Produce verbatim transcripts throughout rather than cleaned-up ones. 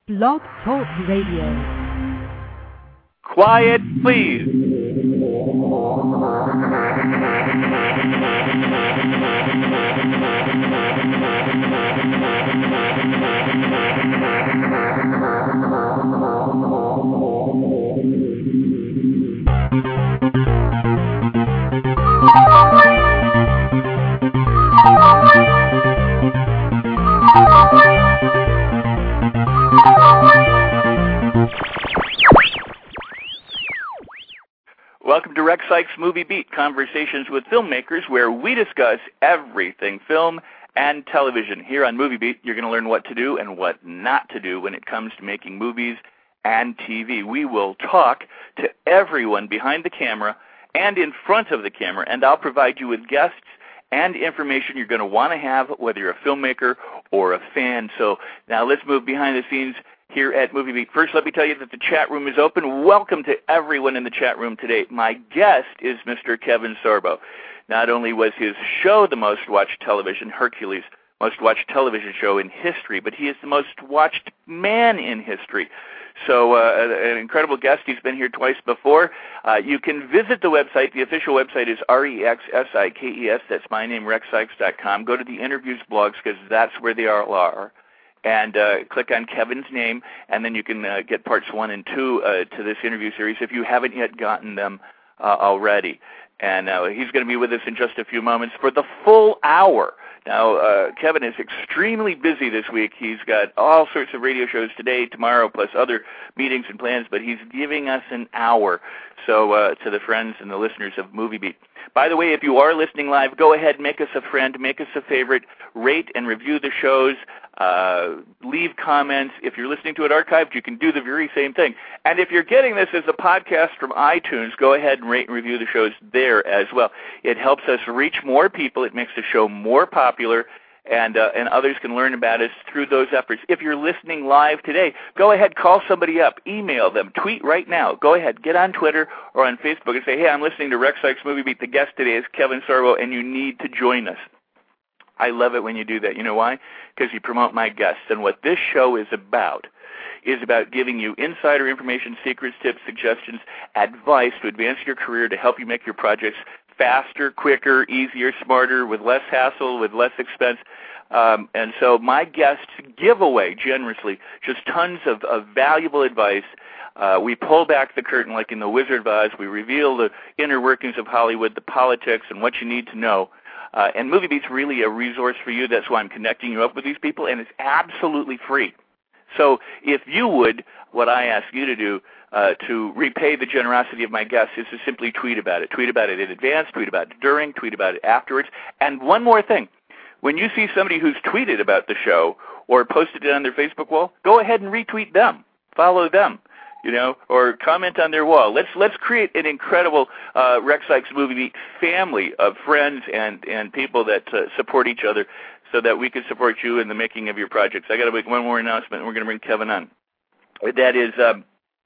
Blog Talk Radio. Quiet, please. Welcome to Rex Sikes Movie Beat, conversations with filmmakers where we discuss everything film and television. Here on Movie Beat, you're going to learn what to do and what not to do when it comes to making movies and T V. We will talk to everyone behind the camera and in front of the camera, and I'll provide you with guests and information you're going to want to have, whether you're a filmmaker or a fan. So now let's move behind the scenes here at Movie Beat. First, let me tell you that the chat room is open. Welcome to everyone in the chat room today. My guest is Mister Kevin Sorbo. Not only was his show the most watched television, Hercules, most watched television show in history, but he is the most watched man in history. So uh, an incredible guest. He's been here twice before. Uh, you can visit the website. The official website is R E X S I K E S. That's my name, rex sikes dot com. Go to the interviews blogs because that's where they all are. And uh, click on Kevin's name, and then you can uh, get parts one and two uh, to this interview series if you haven't yet gotten them uh, already. And uh, he's going to be with us in just a few moments for the full hour. Now, uh, Kevin is extremely busy this week. He's got all sorts of radio shows today, tomorrow, plus other meetings and plans, but he's giving us an hour so uh, to the friends and the listeners of Movie Beat. By the way, if you are listening live, go ahead, make us a friend, make us a favorite, rate and review the shows, uh, leave comments. If you're listening to it archived, you can do the very same thing. And if you're getting this as a podcast from iTunes, go ahead and rate and review the shows there as well. It helps us reach more people. It makes the show more popular, and uh, and others can learn about us through those efforts. If you're listening live today, go ahead, call somebody up, email them, tweet right now. Go ahead, get on Twitter or on Facebook and say, hey, I'm listening to Rex Sikes Movie Beat. The guest today is Kevin Sorbo, and you need to join us. I love it when you do that. You know why? Because you promote my guests. And what this show is about is about giving you insider information, secrets, tips, suggestions, advice to advance your career, to help you make your projects faster, quicker, easier, smarter, with less hassle, with less expense. Um, and so my guests give away generously just tons of, of valuable advice. Uh, we pull back the curtain like in The Wizard of Oz. We reveal the inner workings of Hollywood, the politics, and what you need to know. Uh, and Movie Beat's really a resource for you. That's why I'm connecting you up with these people, and it's absolutely free. So if you would, what I ask you to do uh, to repay the generosity of my guests is to simply tweet about it. Tweet about it in advance, tweet about it during, tweet about it afterwards. And one more thing. When you see somebody who's tweeted about the show or posted it on their Facebook wall, go ahead and retweet them. Follow them. You know, or comment on their wall. Let's let's create an incredible uh, Rex Sikes Movie Beat family of friends and, and people that uh, support each other so that we can support you in the making of your projects. I got to make one more announcement, and we're going to bring Kevin on. That is, um,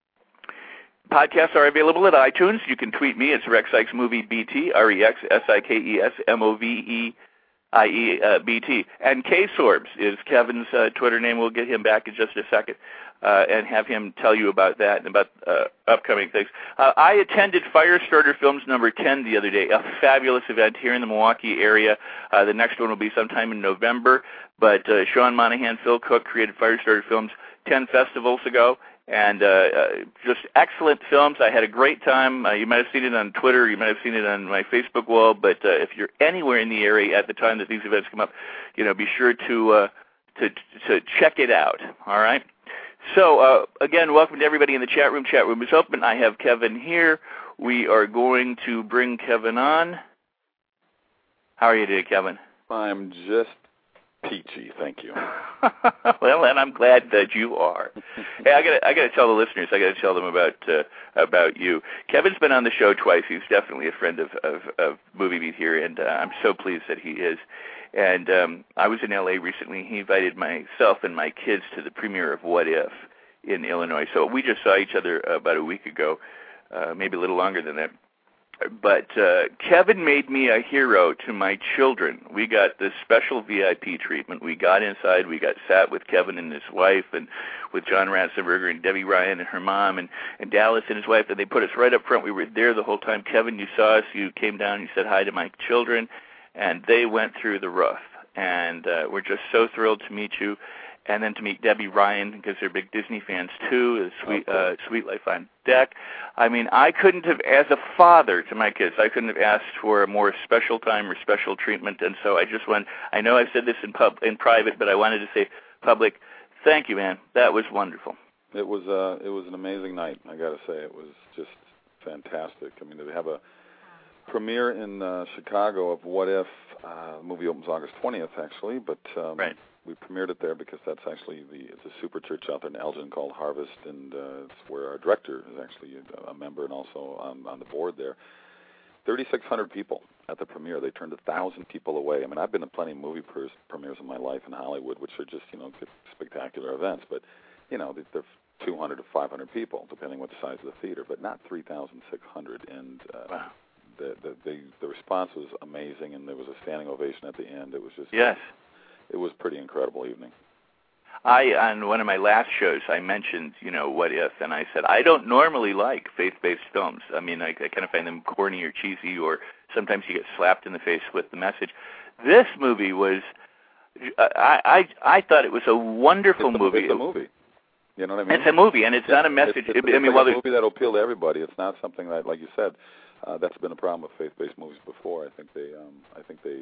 podcasts are available at iTunes. You can tweet me. It's Rex Sikes Movie B T, R E X S I K E S M O V E I E B T. And K-Sorbs is Kevin's uh, Twitter name. We'll get him back in just a second. Uh, and have him tell you about that and about uh, upcoming things. Uh, I attended Firestarter Films number ten the other day, a fabulous event here in the Milwaukee area. Uh, the next one will be sometime in November, but uh, Sean Monahan, Phil Cook created Firestarter Films ten festivals ago, and uh, uh, just excellent films. I had a great time. Uh, you might have seen it on Twitter. You might have seen it on my Facebook wall, but uh, if you're anywhere in the area at the time that these events come up, you know, be sure to, uh, to, to check it out, all right? So, uh, again, welcome to everybody in the chat room. Chat room is open. I have Kevin here. We are going to bring Kevin on. How are you today, Kevin? I'm just peachy, thank you. Well, and I'm glad that you are. Hey, I got I got to tell the listeners, I got to tell them about uh, about you. Kevin's been on the show twice. He's definitely a friend of, of, of Movie Beat here, and uh, I'm so pleased that he is. And um, I was in L A recently. He invited myself and my kids to the premiere of What If in Illinois. So we just saw each other about a week ago, uh, maybe a little longer than that. but uh, Kevin made me a hero to my children. We got this special V I P treatment. We got inside. We got sat with Kevin and his wife, and with John Ratzenberger and Debbie Ryan and her mom, and, and Dallas and his wife. And they put us right up front. We were there the whole time. Kevin, you saw us. You came down. You said hi to my children, and they went through the roof. And uh, we're just so thrilled to meet you. And then to meet Debbie Ryan, because they're big Disney fans too, Sweet, uh, Sweet Life on Deck. I mean, I couldn't have, as a father to my kids, I couldn't have asked for a more special time or special treatment. And so I just went, I know I've said this in pub, in private, but I wanted to say public, thank you, man. That was wonderful. It was, uh, it was an amazing night, I got to say. It was just fantastic. I mean, to have a premiere in uh, Chicago of What If, uh, the movie opens August twentieth, actually, but... Um, right. We premiered it there because that's actually the it's a super church out there in Elgin called Harvest, and uh, it's where our director is actually a, a member and also on, on the board there. thirty-six hundred people at the premiere. They turned a thousand people away. I mean, I've been to plenty of movie pre- premieres in my life in Hollywood, which are just you know spectacular events, but you know they're two hundred to five hundred people, depending what the size of the theater, but not three thousand six hundred. And uh, wow. the, the the the response was amazing, and there was a standing ovation at the end. It was just yes. It was a pretty incredible evening. I, on one of my last shows, I mentioned, you know, What If, and I said, I don't normally like faith-based films. I mean, I, I kind of find them corny or cheesy, or sometimes you get slapped in the face with the message. This movie was, I I, I thought it was a wonderful it's a, movie. It's a movie. You know what I mean? It's a movie, and it's yeah, not a message. It's, it's, I mean, it's well, like a movie that'll appeal to everybody. It's not something that, like you said, uh, that's been a problem with faith-based movies before. I think they, um, I think they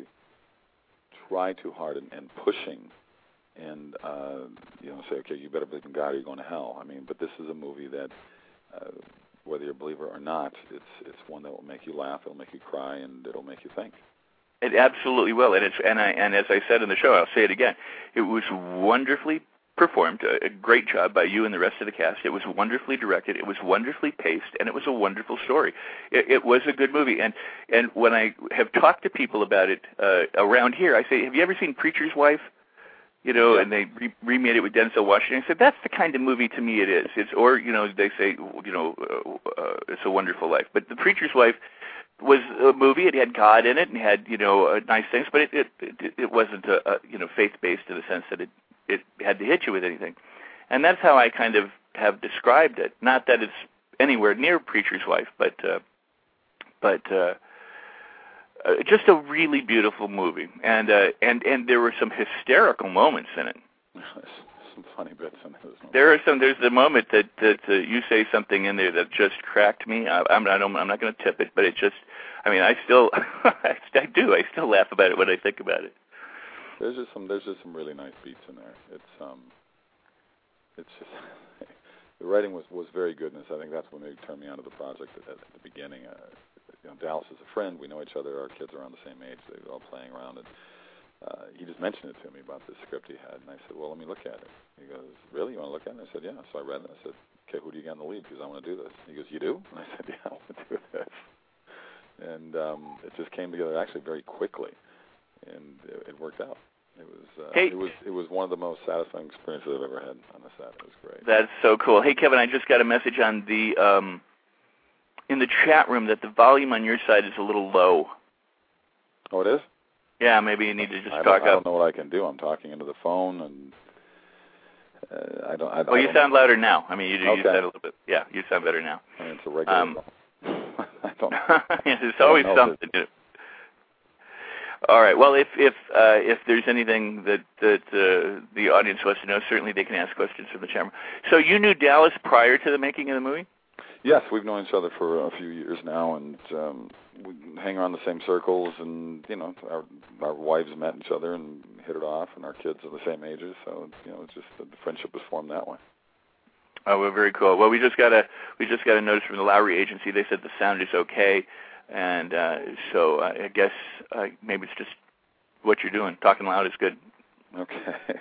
try too hard and, and pushing. And, uh, you know, say, okay, you better believe in God or you're going to hell. I mean, but this is a movie that, uh, whether you're a believer or not, it's it's one that will make you laugh, it'll make you cry, and it'll make you think. It absolutely will. And, it's, and, I, and as I said in the show, I'll say it again, it was wonderfully performed, a, a great job by you and the rest of the cast. It was wonderfully directed, it was wonderfully paced, and it was a wonderful story. It, it was a good movie. And, and when I have talked to people about it uh, around here, I say, have you ever seen Preacher's Wife? You know, yeah. and they re- remade it with Denzel Washington. I said, that's the kind of movie to me it is. It's, or, you know, they say, you know, uh, uh, It's a Wonderful Life. But The Preacher's Wife was a movie. It had God in it and had, you know, uh, nice things, but it it, it, it wasn't, a, a, you know, faith-based in the sense that it, it had to hit you with anything. And that's how I kind of have described it. Not that it's anywhere near Preacher's Wife, but, uh, but, uh, Uh, just a really beautiful movie, and uh, and and there were some hysterical moments in it. Some funny bits in it. There are some. There's the moment that that uh, you say something in there that just cracked me. I, I'm I don't, I'm not going to tip it, but it just. I mean, I still I, I do. I still laugh about it when I think about it. There's just some. There's just some really nice beats in there. It's um. It's just the writing was was very good, and I think that's what maybe turned me onto the project at, at the beginning. Uh, You know, Dallas is a friend. We know each other. Our kids are around the same age. They were all playing around, and uh, he just mentioned it to me about this script he had, and I said, "Well, let me look at it." He goes, "Really? You want to look at it?" I said, "Yeah." So I read it. I said, "Okay, who do you got in the lead? Because I want to do this." He goes, "You do?" And I said, "Yeah, I want to do this." And um, it just came together actually very quickly, and it, it worked out. It was uh, hey, it was it was one of the most satisfying experiences I've ever had on the set. It was great. That's so cool. Hey, Kevin, I just got a message on the. Um in the chat room that the volume on your side is a little low. Oh, it is? Yeah, maybe you need to just I talk don't, I up. don't know what I can do. I'm talking into the phone, and uh, I don't. I, well, I you don't sound know. louder now. I mean, you, okay. you sound a little bit. Yeah, you sound better now. I mean, it's a regular. Um, I don't. There's always something. You know. All right. Well, if if uh, if there's anything that that uh, the audience wants to know, certainly they can ask questions from the chat room. So you knew Dallas prior to the making of the movie? Yes, we've known each other for a few years now, and um, we hang around the same circles. And you know, our our wives met each other and hit it off, and our kids are the same ages. So you know, it's just the friendship was formed that way. Oh, well, very cool. Well, we just got a we just got a notice from the Lowry Agency. They said the sound is okay, and uh, so uh, I guess uh, maybe it's just what you're doing. Talking loud is good. Okay.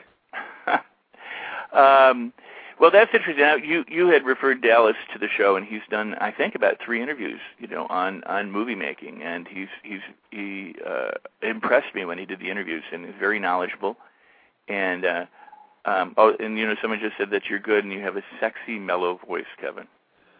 um, well, that's interesting. Now, you you had referred Dallas to the show, and he's done, I think, about three interviews, you know, on, on movie making, and he's he's he uh, impressed me when he did the interviews, and he's very knowledgeable. And uh, um, oh, and you know, someone just said that you're good, and you have a sexy, mellow voice, Kevin.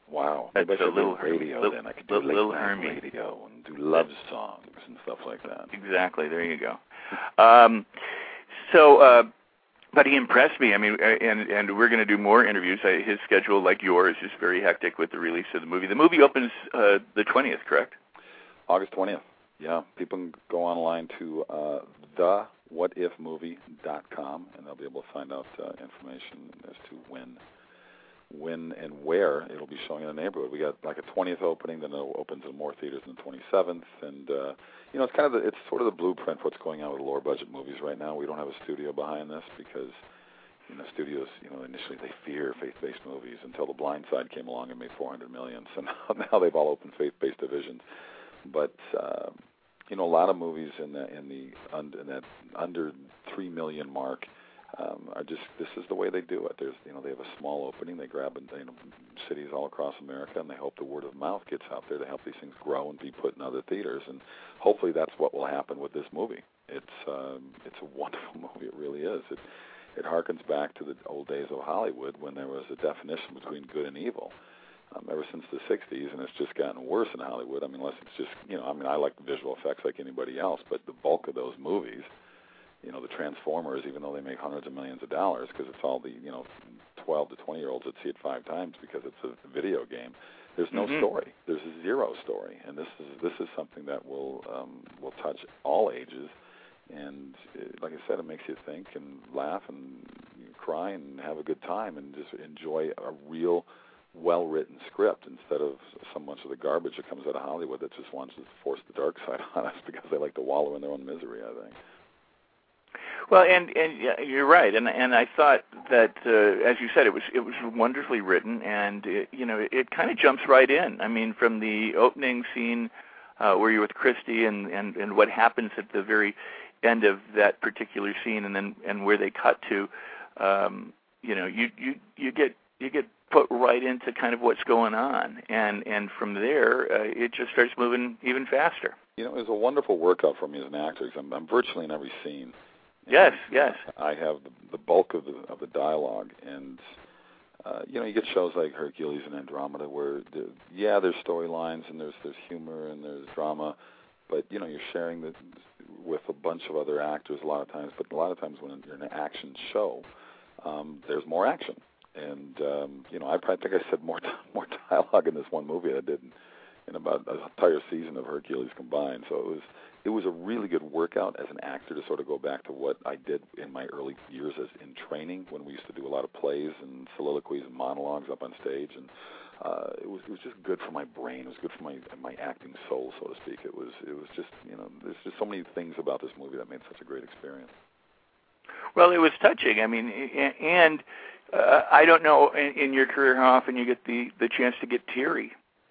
Wow. That's Maybe I a should little do radio little, then. I could do little, late little night Hermie. radio and do love songs and stuff like that. Exactly. There you go. Um, so, uh, but he impressed me. I mean, and and we're going to do more interviews. I, his schedule, like yours, is very hectic with the release of the movie. The movie opens uh, the twentieth, correct? August twentieth. Yeah. People can go online to uh, the what if movie dot com, and they'll be able to find out uh, information as to when when and where it'll be showing in the neighborhood. We got like a twentieth opening, then it opens in more theaters on the twenty-seventh, and uh, you know, it's kind of the, it's sort of the blueprint for what's going on with lower budget movies right now. We don't have a studio behind this because you know studios, you know, initially they fear faith-based movies until The Blind Side came along and made four hundred million. So now, now they've all opened faith-based divisions, but uh, you know, a lot of movies in the in the under, in that under three million mark. Um, are just this is the way they do it. There's you know they have a small opening. They grab you know, cities all across America, and they hope the word of mouth gets out there to help these things grow and be put in other theaters. And hopefully that's what will happen with this movie. It's um, it's a wonderful movie. It really is. It it harkens back to the old days of Hollywood when there was a definition between good and evil. Um, ever since the sixties, and it's just gotten worse in Hollywood. I mean, unless it's just you know I mean I like visual effects like anybody else, but the bulk of those movies. You know, the Transformers, even though they make hundreds of millions of dollars, because it's all the, you know, twelve to twenty-year-olds that see it five times because it's a video game, there's no mm-hmm. story. There's a zero story. And this is this is something that will um, will touch all ages. And it, like I said, it makes you think and laugh and you cry and have a good time and just enjoy a real, well-written script instead of so much of the garbage that comes out of Hollywood that just wants to force the dark side on us because they like to wallow in their own misery, I think. Well, and and you're right, and and I thought that uh, as you said, it was it was wonderfully written, and it, you know it, it kind of jumps right in. I mean, from the opening scene uh, where you're with Christy, and, and, and what happens at the very end of that particular scene, and then and where they cut to, um, you know, you you you get you get put right into kind of what's going on, and and from there uh, it just starts moving even faster. You know, it was a wonderful workout for me as an actor because I'm, I'm virtually in every scene. Yes, yes. I have the, the bulk of the of the dialogue, and uh, you know, you get shows like Hercules and Andromeda where, the, yeah, there's storylines and there's there's humor and there's drama, but you know, you're sharing the, with a bunch of other actors a lot of times. But a lot of times when you're in an action show, um, there's more action, and um, you know, I probably think I said more more dialogue in this one movie than I did in, in about an entire season of Hercules combined. So it was. It was a really good workout as an actor to sort of go back to what I did in my early years as in training when we used to do a lot of plays and soliloquies and monologues up on stage, and uh, it was it was just good for my brain. It was good for my my acting soul, so to speak. It was it was just you know there's just so many things about this movie that made such a great experience. Well, it was touching. I mean, and uh, I don't know in, in your career how often you get the the chance to get teary.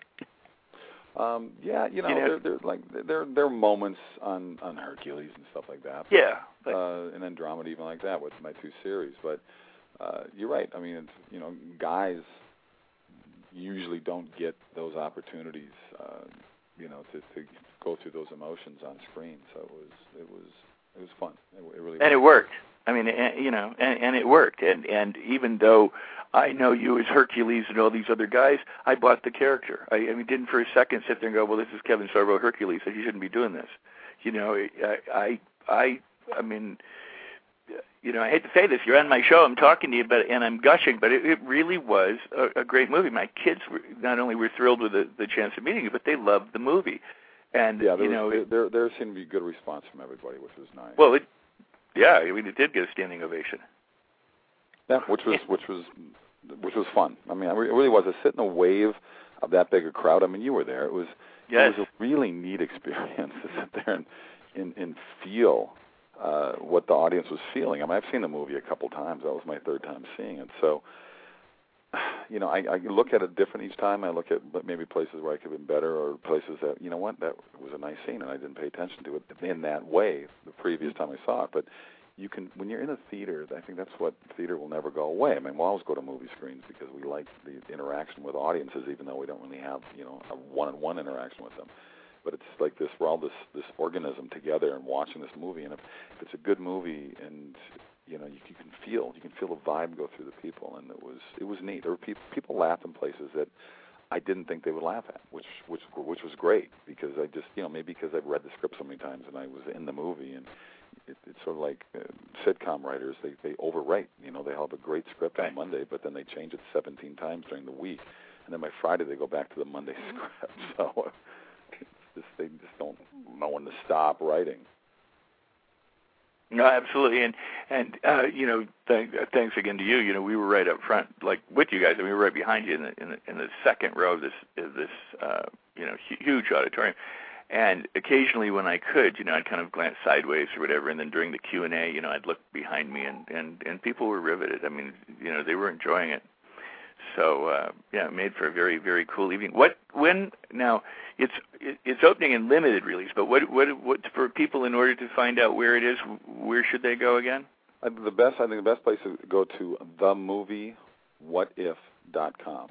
Um, yeah, you know, you know, there, there like there there are moments on, on Hercules and stuff like that. But, yeah, but, uh, and Andromeda even like that with my two series. But uh, you're right. I mean, it's, you know, guys usually don't get those opportunities, uh, you know, to, to go through those emotions on screen. So it was it was it was fun. It, it really and was. it worked. I mean, and, you know, and, and it worked. And and even though I know you as Hercules and all these other guys, I bought the character. I, I mean, didn't for a second sit there and go, well, this is Kevin Sorbo, Hercules, so you shouldn't be doing this. You know, I, I, I, I mean, you know, I hate to say this, you're on my show, I'm talking to you, but and I'm gushing, but it, it really was a, a great movie. My kids were, not only were thrilled with the, the chance of meeting you, but they loved the movie. And yeah, there you was, know, there, there there seemed to be a good response from everybody, which was nice. Well, it, yeah, I mean, it did get a standing ovation. Yeah, which was which was which was fun. I mean, it really was. To sit in a wave of that big a crowd. I mean, you were there. It was yes. it was a really neat experience to sit there and and, and feel uh, what the audience was feeling. I mean, I've seen the movie a couple times. That was my third time seeing it. So, you know, I, I look at it different each time. I look at maybe places where I could have been better, or places that, you know what, that was a nice scene and I didn't pay attention to it in that way the previous time I saw it. But you can, when you're in a theater, I think that's what theater will never go away. I mean, we'll always go to movie screens because we like the interaction with audiences, even though we don't really have, you know, a one-on-one interaction with them. But it's like this, we're all this, this organism together and watching this movie. And if, if it's a good movie and, you know, you, you can feel, you can feel the vibe go through the people. And it was, it was neat. There were people, people laughed in places that I didn't think they would laugh at, which which which was great because I just you know maybe because I've read the script so many times and I was in the movie and it, it's sort of like uh, sitcom writers they they overwrite. You know, they have a great script right. on Monday, but then they change it seventeen times during the week, and then by Friday they go back to the Monday script. So it's just, they just don't know when to stop writing. No, absolutely, and and uh, you know, th- thanks again to you. You know, we were right up front, like with you guys. I mean, we were right behind you in the in the, in the second row of this of this uh, you know hu- huge auditorium. And occasionally, when I could, you know, I'd kind of glance sideways or whatever. And then during the Q and A, you know, I'd look behind me, and and and people were riveted. I mean, you know, they were enjoying it. So uh, yeah, it made for a very very cool evening. What when now? It's it's opening in limited release, but what what what for people in order to find out where it is, where should they go again? I, the best I think the best place is to go to the movie what if dot com.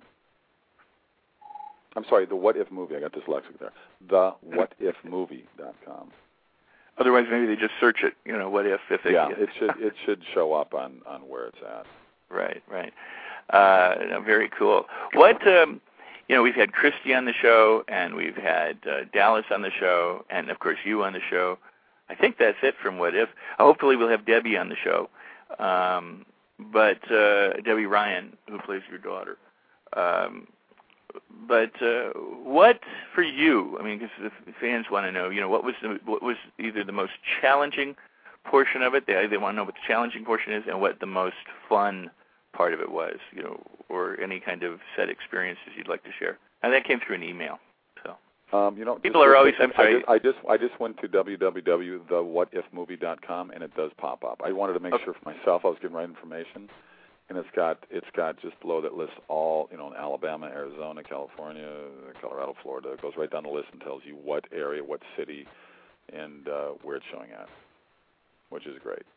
I'm sorry, the What If Movie. I got dyslexic there. the what if movie dot com. Otherwise, maybe they just search it. You know, what if if they yeah, it should it should show up on, on where it's at. Right, right. Uh, no, very cool. What? Um, You know, we've had Christy on the show, and we've had uh, Dallas on the show, and, of course, you on the show. I think that's it from What If. Hopefully we'll have Debbie on the show, um, but uh, Debbie Ryan, who plays your daughter. Um, but uh, what, for you, I mean, because the fans want to know, you know, what was the, what was either the most challenging portion of it, they, they want to know what the challenging portion is, and what the most fun part of it was, you know, or any kind of set experiences you'd like to share. And that came through an email. So, um, you know, people are always. I'm I sorry. just, I just I just went to w w w dot the what if movie dot com and it does pop up. I wanted to make okay. sure for myself I was getting right information, and it's got it's got just below that lists all you know in Alabama, Arizona, California, Colorado, Florida. It goes right down the list and tells you what area, what city, and uh, where it's showing at, which is great.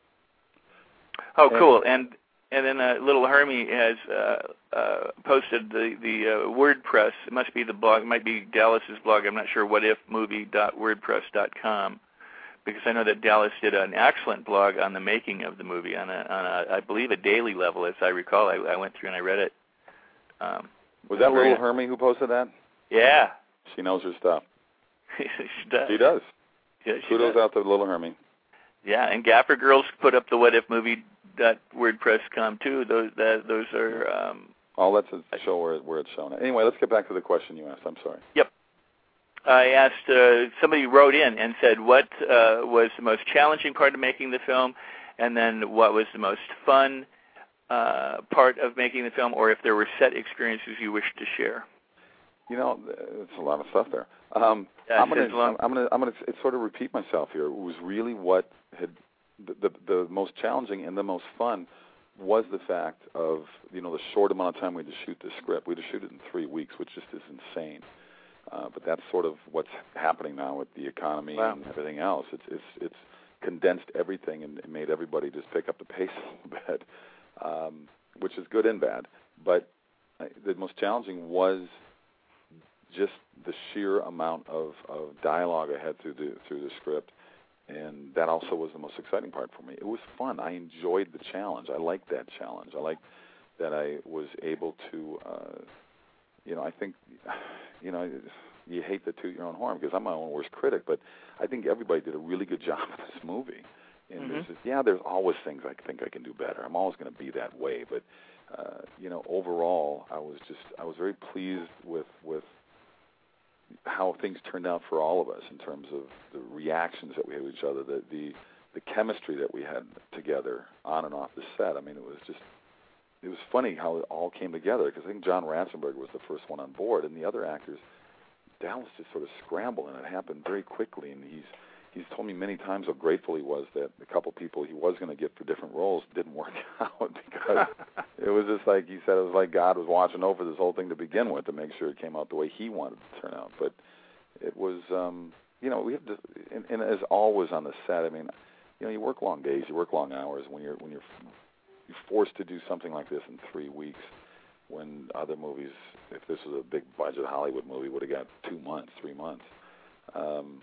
Oh, and, cool. And And then uh, Little Hermie has uh, uh, posted the the uh, WordPress. It must be the blog. It might be Dallas's blog. I'm not sure. what if movie dot wordpress dot com, because I know that Dallas did an excellent blog on the making of the movie on a, on a I believe, a daily level, as I recall. I, I went through and I read it. Um, Was that Little Hermie who posted that? Yeah. She knows her stuff. she does. She does. Yeah, she Kudos does. out to Little Hermie. Yeah, and Gaffer Girls put up the what if movie dot wordpress dot com too. Those that, those are. Um, oh, that's a show where where it's shown. Anyway, let's get back to the question you asked. I'm sorry. Yep. I asked. Uh, somebody wrote in and said, "What uh, was the most challenging part of making the film?" And then, "What was the most fun uh, part of making the film?" Or if there were set experiences you wish to share. You know, it's a lot of stuff there. Um, yeah, I'm going to, I'm going to, I'm going to sort of repeat myself here. It was really what had the, the the most challenging and the most fun was the fact of you know the short amount of time we had to shoot the script. We had to shoot it in three weeks, which just is insane. Uh, but that's sort of what's happening now with the economy wow. and everything else. It's it's it's condensed everything and made everybody just pick up the pace a little bit, um, which is good and bad. But uh, the most challenging was just the sheer amount of, of dialogue I had through the through the script, and that also was the most exciting part for me. It was fun. I enjoyed the challenge. I liked that challenge. I liked that I was able to, uh, you know, I think, you know, you hate to toot your own horn because I'm my own worst critic, but I think everybody did a really good job with this movie. And mm-hmm. there's just, yeah, there's always things I think I can do better. I'm always going to be that way, but uh, you know, overall, I was just I was very pleased with with. how things turned out for all of us in terms of the reactions that we had with each other, the, the the chemistry that we had together on and off the set. I mean, it was just, it was funny how it all came together because I think John Ratzenberger was the first one on board, and the other actors, Dallas just sort of scrambled, and it happened very quickly, and he's he's told me many times how grateful he was that the couple people he was going to get for different roles didn't work out because it was just like he said it was like God was watching over this whole thing to begin with to make sure it came out the way he wanted it to turn out. But it was, um, you know, we have to, and, and as always on the set, I mean, you know, you work long days, you work long hours when you're when you're you're forced to do something like this in three weeks. When other movies, if this was a big budget Hollywood movie, would have got two months, three months. Um,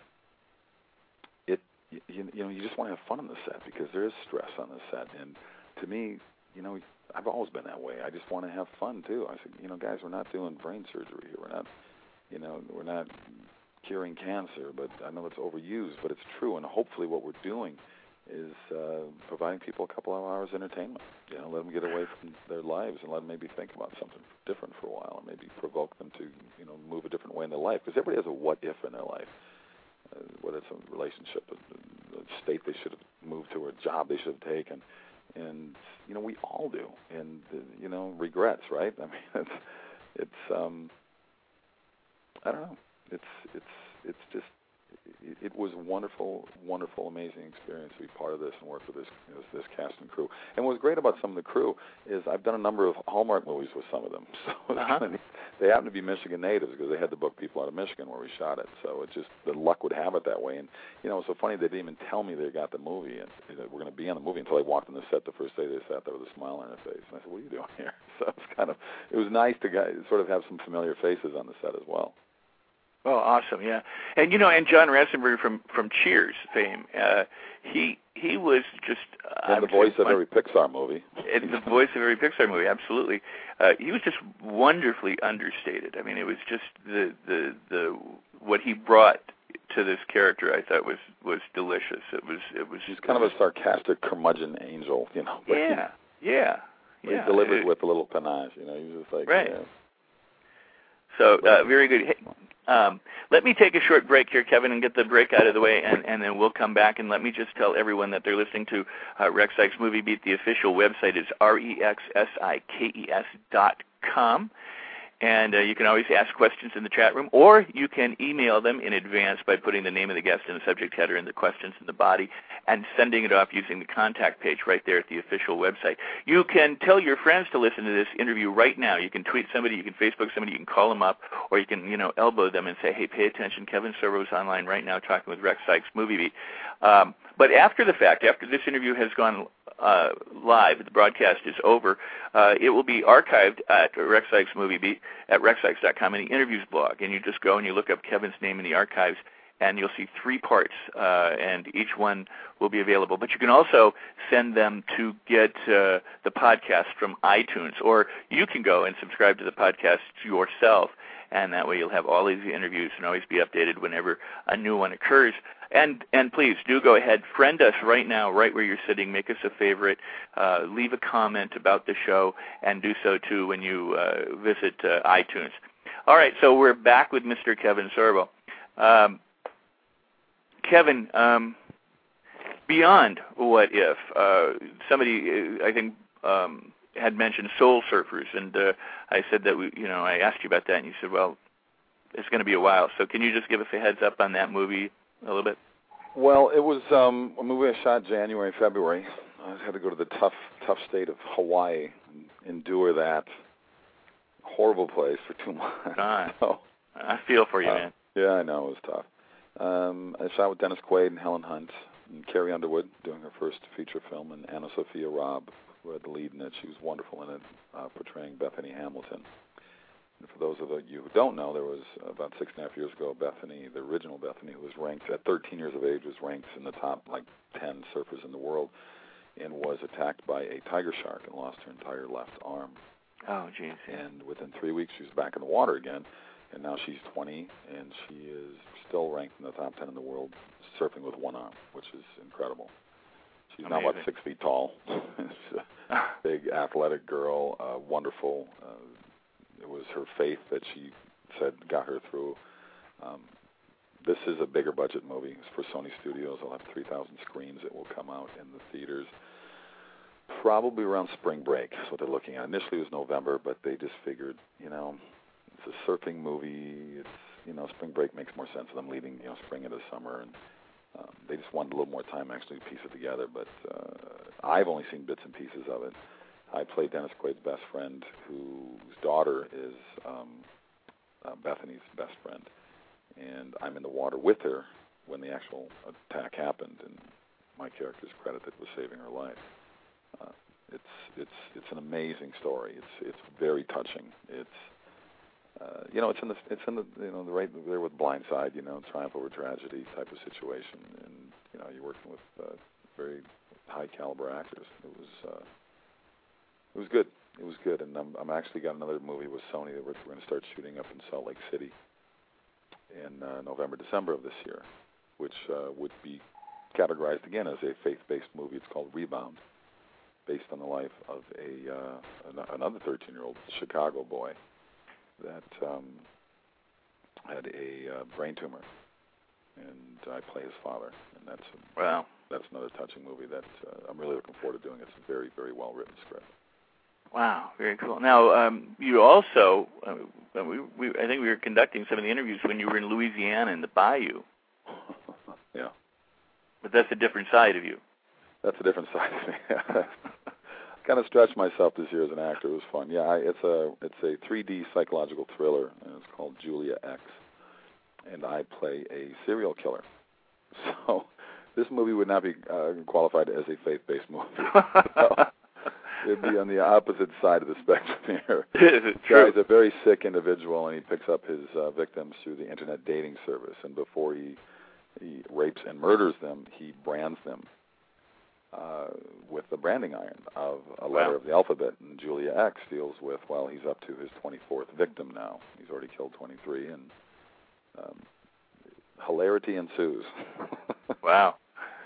You, you know, you just want to have fun on the set because there is stress on the set. And to me, you know, I've always been that way. I just want to have fun too. I said, you know, guys, we're not doing brain surgery here. We're not, you know, we're not curing cancer. But I know it's overused, but it's true. And hopefully, what we're doing is uh, providing people a couple of hours entertainment. You know, let them get away from their lives and let them maybe think about something different for a while, and maybe provoke them to, you know, move a different way in their life. Because everybody has a what if in their life. Uh, whether it's a relationship, a, a state they should have moved to, or a job they should have taken. And, you know, we all do. And, uh, you know, regrets, right? I mean, it's, it's um, I don't know. It's, it's, it's just, it, it was a wonderful, wonderful, amazing experience to be part of this and work with this, you know, this cast and crew. And what's great about some of the crew is I've done a number of Hallmark movies with some of them. So uh-huh. kind of, they happen to be Michigan natives because they had to book people out of Michigan where we shot it. So it just, the luck would have it that way. And, you know, it's so funny, they didn't even tell me they got the movie and you know, we're going to be on the movie until I walked on the set the first day. They sat there with a smile on their face. And I said, what are you doing here? So it's kind of, it was nice to guys, sort of have some familiar faces on the set as well. Oh, awesome! Yeah, and you know, and John Ratzenberger from from Cheers fame, uh, he he was just uh, and the voice of every Pixar movie. And the voice of every Pixar movie, absolutely. Uh, he was just wonderfully understated. I mean, it was just the the the what he brought to this character. I thought was was delicious. It was it was. He's kind of a sarcastic curmudgeon angel, you know. But yeah, he, yeah, yeah. He delivered it, with a little panache, you know. He was just like right. Yeah. So uh, very good. Hey, um, let me take a short break here, Kevin, and get the break out of the way, and, and then we'll come back. And let me just tell everyone that they're listening to uh, Rex Sikes Movie Beat. The official website is R E X S I K E S dot com. And uh, you can always ask questions in the chat room, or you can email them in advance by putting the name of the guest in the subject header and the questions in the body and sending it off using the contact page right there at the official website. You can tell your friends to listen to this interview right now. You can tweet somebody, you can Facebook somebody, you can call them up, or you can, you know, elbow them and say, hey, pay attention, Kevin Sorbo's online right now talking with Rex Sikes Movie Beat. Um, but after the fact, after this interview has gone uh, live, the broadcast is over, uh, it will be archived at Rex Sikes Movie Beat at rex sikes dot com in the interviews blog. And you just go and you look up Kevin's name in the archives, and you'll see three parts, uh, and each one will be available. But you can also send them to get uh, the podcast from iTunes, or you can go and subscribe to the podcast yourself, and that way you'll have all these interviews and always be updated whenever a new one occurs. And and please do go ahead, friend us right now, right where you're sitting. Make us a favorite. Uh, leave a comment about the show, and do so too when you uh, visit uh, iTunes. All right, so we're back with Mister Kevin Sorbo. Um, Kevin, um, beyond What If, uh, somebody I think um, had mentioned Soul Surfers, and uh, I said that we, you know, I asked you about that, and you said, well, it's going to be a while. So can you just give us a heads up on that movie a little bit? Well, it was um, a movie I shot January, February. I had to go to the tough, tough state of Hawaii and endure that horrible place for two months. Ah, so, I feel for you, uh, man. Yeah, I know, it was tough. Um, I shot with Dennis Quaid and Helen Hunt and Carrie Underwood doing her first feature film, and Anna Sophia Robb, who had the lead in it. She was wonderful in it, uh, portraying Bethany Hamilton. And for those of you who don't know, there was uh, about six and a half years ago, Bethany, the original Bethany, who was ranked at thirteen years of age, was ranked in the top like ten surfers in the world, and was attacked by a tiger shark and lost her entire left arm. Oh, geez. And within three weeks, she was back in the water again, and now she's twenty, and she is still ranked in the top ten in the world, surfing with one arm, which is incredible. She's Amazing. now about six feet tall. She's a big, athletic girl, uh, wonderful. Uh, it was her faith that she said got her through. Um, this is a bigger budget movie. It's for Sony Studios. I'll have three thousand screens. It will come out in the theaters probably around spring break. That's what they're looking at. Initially it was November, but they just figured, you know, it's a surfing movie. It's, you know, spring break makes more sense of them leaving, you know, spring into summer, and um, they just wanted a little more time actually to piece it together. But uh, I've only seen bits and pieces of it. I play Dennis Quaid's best friend, whose daughter is um, uh, Bethany's best friend, and I'm in the water with her when the actual attack happened, and my character's credited with saving her life. Uh, it's it's it's an amazing story. It's it's very touching. It's uh, you know it's in the it's in the you know the right there with Blindside, you know, triumph over tragedy type of situation, and you know you're working with uh, very high caliber actors. It was uh, it was good. It was good, and I'm, I'm actually got another movie with Sony that we're, we're going to start shooting up in Salt Lake City in uh, November, December of this year, which uh, would be categorized again as a faith-based movie. It's called Rebound, based on the life of a uh, an- another thirteen-year-old Chicago boy that um, had a uh, brain tumor, and I play his father, and that's a, wow. That's another touching movie that uh, I'm really looking forward to doing. It's a very, very well-written script. Wow, very cool. Now, um, you also, uh, we, we, I think we were conducting some of the interviews when you were in Louisiana in the Bayou. Yeah. But that's a different side of you. That's a different side of me. Kind of stretched myself this year as an actor. It was fun. Yeah, I, it's a it's a three D psychological thriller, and it's called Julia X, and I play a serial killer. So this movie would not be uh, qualified as a faith-based movie. So it'd be on the opposite side of the spectrum here. It's This guy's a very sick individual, and he picks up his uh, victims through the internet dating service. And before he, he rapes and murders them, he brands them uh, with the branding iron of a letter Wow. of the alphabet. And Julia X deals with, well, he's up to his twenty-fourth victim now. He's already killed twenty-three, and um, hilarity ensues. Wow.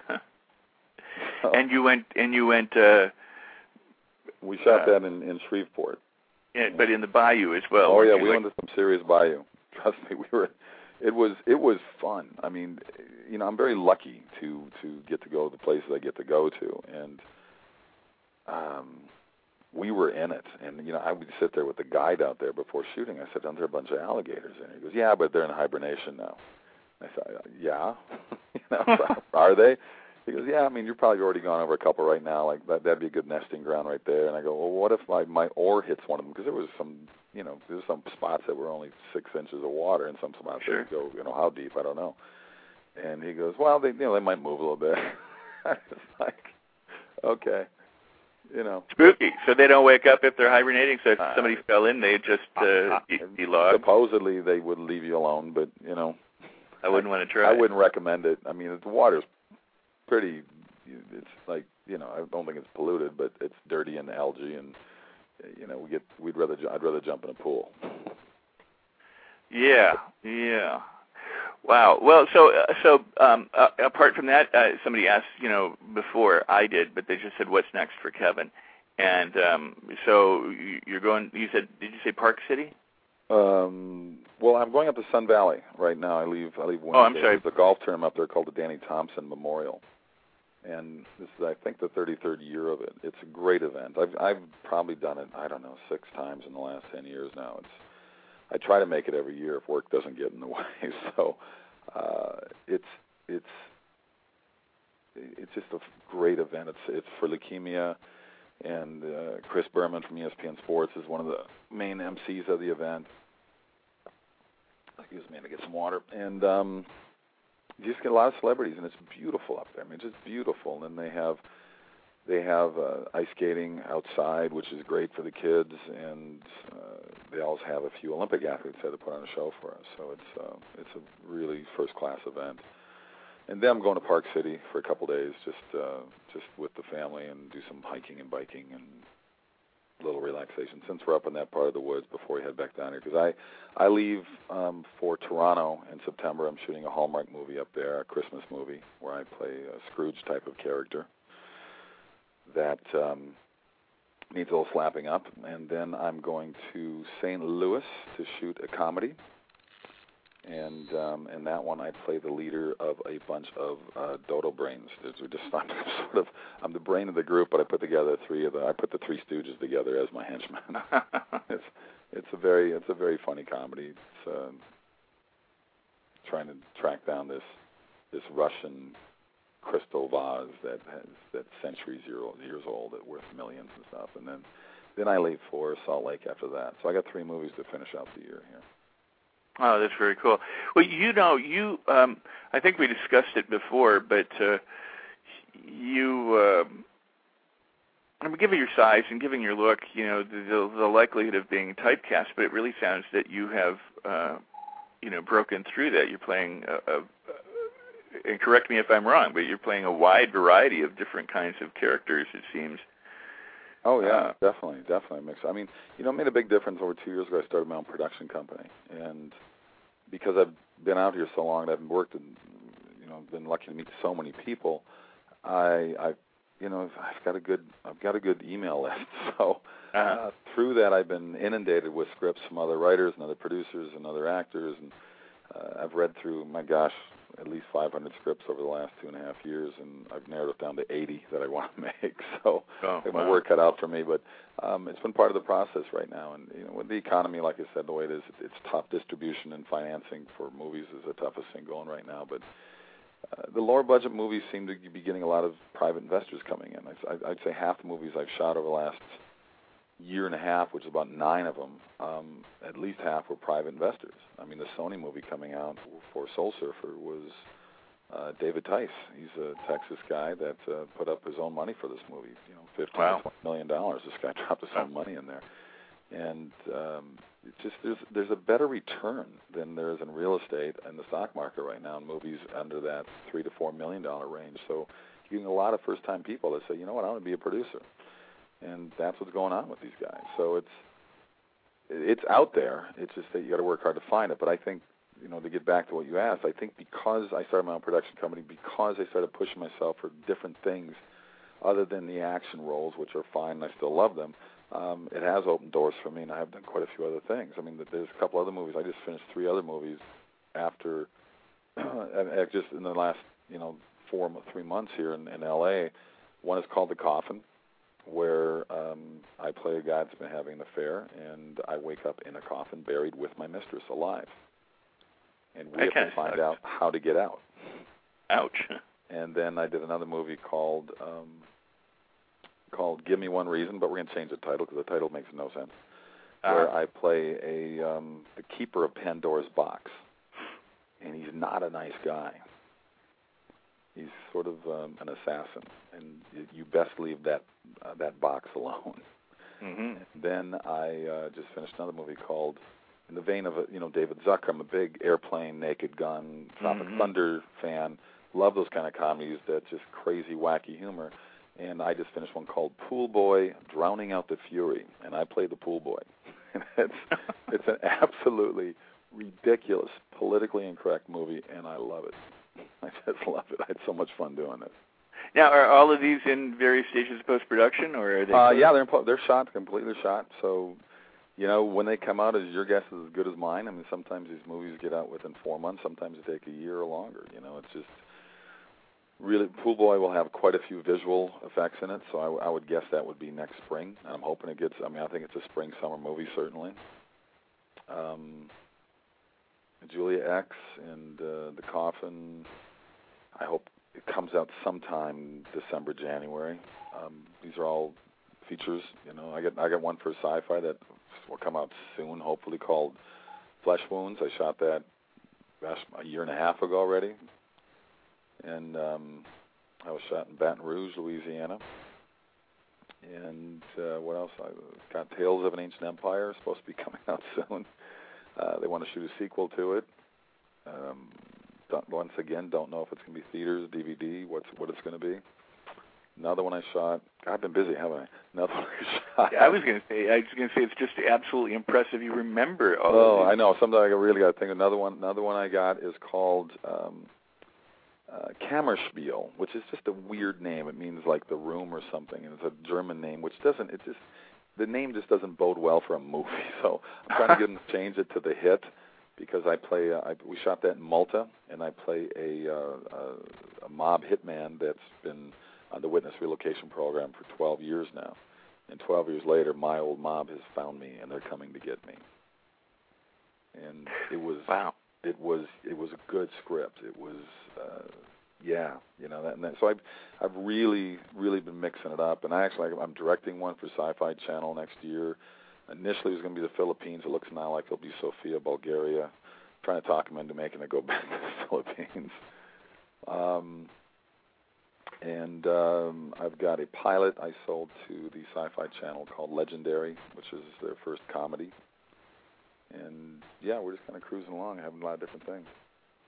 And you went, and you went. Uh, we shot uh, that in, in Shreveport. yeah, but in the Bayou as well. Oh yeah, you we like, went to some serious bayou. Trust me, we were. It was it was fun. I mean, you know, I'm very lucky to to get to go to the places I get to go to, and um, we were in it. And you know, I would sit there with the guide out there before shooting. I said, "Aren't there a bunch of alligators in here?" He goes, "Yeah, but they're in hibernation now." I said, "Yeah, you know, are they?" He goes, "Yeah, I mean, you've probably already gone over a couple right now. Like that, that'd be a good nesting ground right there." And I go, "Well, what if my my oar hits one of them?" Because there was some, you know, there's some spots that were only six inches of water, and some spots Sure. that would go, you know, how deep? I don't know. And he goes, "Well, they, you know, they might move a little bit." I was like, "Okay, you know." Spooky. So they don't wake up if they're hibernating. So if Uh, somebody fell in, they just uh, eat, eat logs. Supposedly they would leave you alone, but you know, I wouldn't want to try. I wouldn't recommend it. I mean, the water's pretty. It's like, you know, I don't think it's polluted, but it's dirty and algae, and you know, we get. We'd rather. I'd rather jump in a pool. Yeah, yeah. Wow. Well, so uh, so um, uh, apart from that, uh, somebody asked, you know, before I did, but they just said, "What's next for Kevin?" And um, so you're going. You said, did you say Park City? Um, well, I'm going up to Sun Valley right now. I leave. I leave Wednesday. Oh, I'm sorry. There's a golf tournament up there called the Danny Thompson Memorial, and this is, I think, the thirty-third year of it. It's a great event. I've I've probably done it, I don't know, six times in the last ten years now. It's I try to make it every year if work doesn't get in the way. So uh, it's it's it's just a great event. It's it's for leukemia, and uh, Chris Berman from E S P N Sports is one of the main M Cs of the event. Excuse me, to get some water. And um, you just get a lot of celebrities, and it's beautiful up there. I mean, it's just beautiful. And then they have they have uh, ice skating outside, which is great for the kids, and uh, they also have a few Olympic athletes there to put on a show for us. So it's uh, it's a really first class event. And then I'm going to Park City for a couple days, just uh, just with the family, and do some hiking and biking and a little relaxation, since we're up in that part of the woods before we head back down here. Because I, I leave um, for Toronto in September. I'm shooting a Hallmark movie up there, a Christmas movie, where I play a Scrooge type of character that um, needs a little slapping up. And then I'm going to Saint Louis to shoot a comedy. And um, in that one, I play the leader of a bunch of uh, dodo brains. We're just I'm sort of I'm the brain of the group, but I put together three of the I put the Three Stooges together as my henchmen. it's it's a very it's a very funny comedy. It's uh, trying to track down this this Russian crystal vase that has that's centuries year old, years old, that worth millions and stuff. And then then I leave for Salt Lake after that. So I got three movies to finish out the year here. Oh, that's very cool. Well, you know, you, um, I think we discussed it before, but uh, you, um, I mean, given your size and given your look, you know, the, the, the likelihood of being typecast, but it really sounds that you have, uh, you know, broken through that. You're playing, a, a, and correct me if I'm wrong, but you're playing a wide variety of different kinds of characters, it seems. Oh, yeah, uh, definitely, definitely. Mix. I mean, you know, it made a big difference over two years ago. I started my own production company. And because I've been out here so long and I've worked and, you know, been lucky to meet so many people, I, I you know, I've got a good, I've got a good email list. So uh-huh. uh, through that, I've been inundated with scripts from other writers and other producers and other actors. And uh, I've read through, my gosh, at least five hundred scripts over the last two and a half years, and I've narrowed it down to eighty that I want to make. So oh, I have wow. my work cut out for me, but um, it's been part of the process right now. And you know, with the economy, like I said, the way it is, it's tough. Distribution and financing for movies is the toughest thing going right now. But uh, the lower budget movies seem to be getting a lot of private investors coming in. I, I'd say half the movies I've shot over the last year and a half, which is about nine of them, um, at least half were private investors. I mean, the Sony movie coming out for Soul Surfer was uh, David Tice. He's a Texas guy that uh, put up his own money for this movie. You know, fifteen wow. to twenty million dollars. This guy dropped his own money in there, and um, it just there's there's a better return than there is in real estate and the stock market right now in movies under that three to four million dollar range. So you're getting a lot of first time people that say, you know what, I want to be a producer. And that's what's going on with these guys. So it's it's out there. It's just that you got to work hard to find it. But I think, you know, to get back to what you asked, I think because I started my own production company, because I started pushing myself for different things other than the action roles, which are fine and I still love them, um, it has opened doors for me, and I have done quite a few other things. I mean, there's a couple other movies. I just finished three other movies after, just in the last, you know, four, three months here in, in L A. One is called The Coffin, where um, I play a guy that's been having an affair, and I wake up in a coffin buried with my mistress alive. And we That have to find sucks. out how to get out. Ouch. And then I did another movie called um, called Give Me One Reason, but we're going to change the title because the title makes no sense, uh-huh. where I play a um, the keeper of Pandora's box. And he's not a nice guy. He's sort of um, an assassin, and you best leave that uh, that box alone. Mm-hmm. Then I uh, just finished another movie called, in the vein of a, you know David Zucker. I'm a big Airplane, Naked Gun, Tropic mm-hmm. Thunder fan. Love those kind of comedies that just crazy, wacky humor. And I just finished one called Pool Boy: Drowning Out the Fury, and I played the pool boy. And it's it's an absolutely ridiculous, politically incorrect movie, and I love it. I just love it. I had so much fun doing it. Now, are all of these in various stages of post-production, or are they? Uh, yeah, they're in po- they're shot, completely shot. So, you know, when they come out, is your guess is as good as mine. I mean, sometimes these movies get out within four months. Sometimes they take a year or longer. You know, it's just really. Pool Boy will have quite a few visual effects in it, so I, w- I would guess that would be next spring. And I'm hoping it gets. I mean, I think it's a spring summer movie certainly. Um, Julia X and uh, The Coffin. I hope it comes out sometime December, January. Um, these are all features. You know, I get I got one for sci-fi that will come out soon, hopefully, called Flesh Wounds. I shot that gosh, a year and a half ago already, and um, I was shot in Baton Rouge, Louisiana. And uh, what else? I got Tales of an Ancient Empire, supposed to be coming out soon. Uh, they want to shoot a sequel to it. Um, don't, once again, don't know if it's going to be theaters, D V D, what's what it's going to be. Another one I shot. I've been busy, haven't I? Another one I shot. Yeah, I was going to say. I was going to say it's just absolutely impressive. You remember all Oh, of these. I know. Sometimes I really got to think. Another one. Another one I got is called um, uh, Kammerspiel, which is just a weird name. It means like the room or something, and it's a German name, which doesn't. It just the name just doesn't bode well for a movie. So I'm trying to get them to change it to The Hit. Because I play, uh, I, we shot that in Malta, and I play a, uh, a, a mob hitman that's been on the witness relocation program for twelve years now. And twelve years later, my old mob has found me, and they're coming to get me. And it was, wow, it was, it was a good script. It was, uh, yeah, you know. That, and that, so I've, I've really, really been mixing it up. And I actually, I'm directing one for Sci-Fi Channel next year. Initially, it was going to be the Philippines. It looks now like it'll be Sofia, Bulgaria. I'm trying to talk them into making it go back to the Philippines. Um, and um, I've got a pilot I sold to the Sci-Fi Channel called Legendary, which is their first comedy. And, yeah, we're just kind of cruising along, having a lot of different things.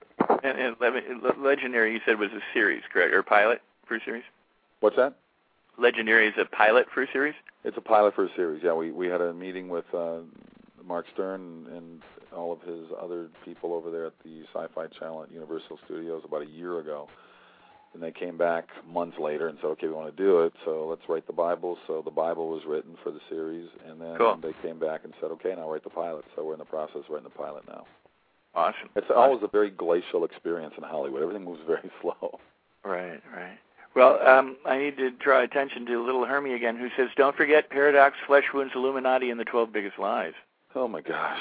And, and Legendary, you said, was a series, correct? Or pilot for a series? What's that? Legendary is a pilot for a series? It's a pilot for a series, yeah. We we had a meeting with uh, Mark Stern and all of his other people over there at the Sci-Fi Channel at Universal Studios about a year ago. And they came back months later and said, okay, we want to do it, so let's write the Bible. So the Bible was written for the series, and then cool. they came back and said, okay, now write the pilot. So we're in the process of writing the pilot now. Awesome. It's awesome. always a very glacial experience in Hollywood. Everything moves very slow. Right, right. Well, um, I need to draw attention to Little Hermie again, who says, don't forget Paradox, Flesh Wounds, Illuminati, and the twelve Biggest Lies. Oh, my gosh.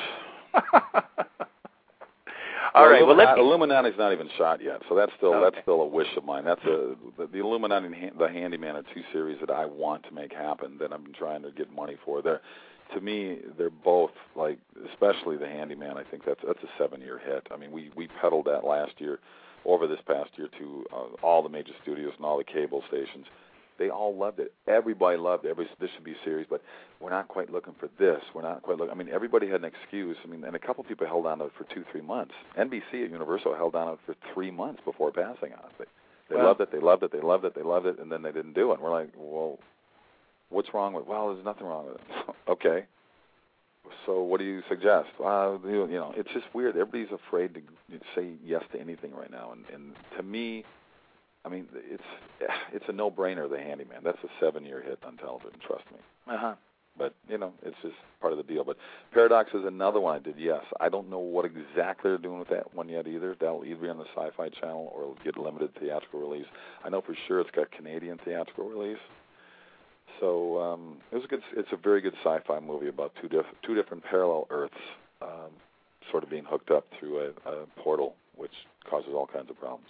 All well, right. Well, let me... Illuminati's not even shot yet, so that's still okay. that's still a wish of mine. That's a the, the Illuminati and The Handyman are two series that I want to make happen. That I've been trying to get money for. They're, to me, they're both like, especially The Handyman. I think that's that's a seven-year hit. I mean, we we peddled that last year, over this past year to uh, all the major studios and all the cable stations. They all loved it. Everybody loved it. Everybody said, this should be a series, but we're not quite looking for this. We're not quite looking. I mean, everybody had an excuse. I mean, and a couple people held on to it for two, three months. N B C at Universal held on to it for three months before passing on it. They, they wow. loved it. They loved it. They loved it. They loved it, and then they didn't do it. And we're like, well, what's wrong with it? Well, there's nothing wrong with it. Okay. So what do you suggest? Well, you know, it's just weird. Everybody's afraid to say yes to anything right now, and, and to me, I mean, it's it's a no-brainer, The Handyman. That's a seven-year hit on television, trust me. Uh-huh. But, you know, it's just part of the deal. But Paradox is another one I did, yes. I don't know what exactly they're doing with that one yet either. That'll either be on the Sci-Fi Channel or it'll get limited theatrical release. I know for sure it's got Canadian theatrical release. So um, it was a good. It's a very good sci-fi movie about two, diff- two different parallel Earths um, sort of being hooked up through a, a portal, which causes all kinds of problems.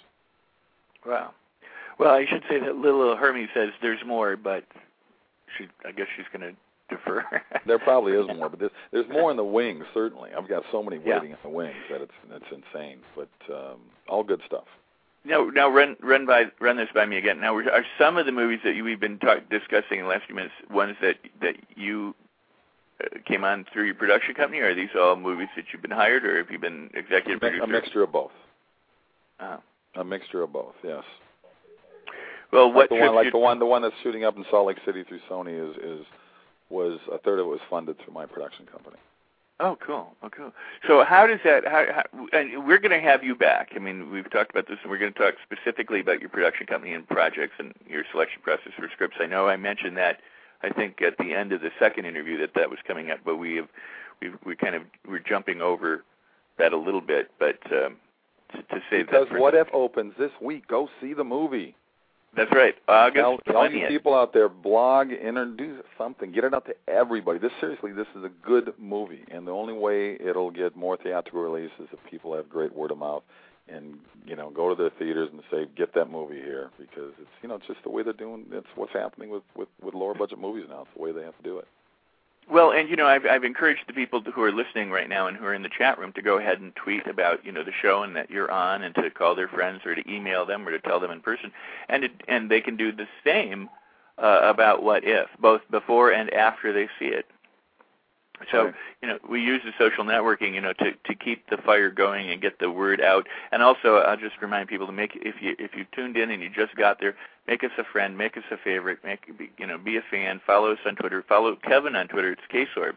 Wow. Well, I should say that Little Hermie says there's more, but she, I guess she's going to defer. There probably is more, but there's, there's more in the wings, certainly. I've got so many waiting yeah. in the wings that it's it's insane, but um, all good stuff. Now, now run run by run this by me again. Now, are some of the movies that you, we've been talk, discussing in the last few minutes ones that, that you uh, came on through your production company, or are these all movies that you've been hired, or have you been executive A, producer? a mixture of both. Oh. A mixture of both, yes. Well, what like the one, like you... the one, the one that's shooting up in Salt Lake City through Sony is is was a third of it was funded through my production company. Oh, cool. Oh, cool. So how does that? How, how, and we're going to have you back. I mean, we've talked about this, and we're going to talk specifically about your production company and projects and your selection process for scripts. I know I mentioned that. I think at the end of the second interview that that was coming up, but we have we we kind of we're jumping over that a little bit, but. Um, To, to say because that What If opens this week. Go see the movie. That's right. August twentieth. All you people out there, blog, introduce something. Get it out to everybody. This seriously, this is a good movie, and the only way it'll get more theatrical release is if people have great word of mouth, and you know, go to their theaters and say, get that movie here, because it's you know it's just the way they're doing. It's what's happening with with, with lower budget movies now. It's the way they have to do it. Well, and, you know, I've, I've encouraged the people who are listening right now and who are in the chat room to go ahead and tweet about, you know, the show and that you're on, and to call their friends or to email them or to tell them in person. And it, and they can do the same uh, about What If, both before and after they see it. So, right. you know, we use the social networking, you know, to, to keep the fire going and get the word out. And also, I'll just remind people to make, if you if you tuned in and you just got there, make us a friend, make us a favorite, make you know, be a fan, follow us on Twitter, follow Kevin on Twitter. It's K-Sorbs,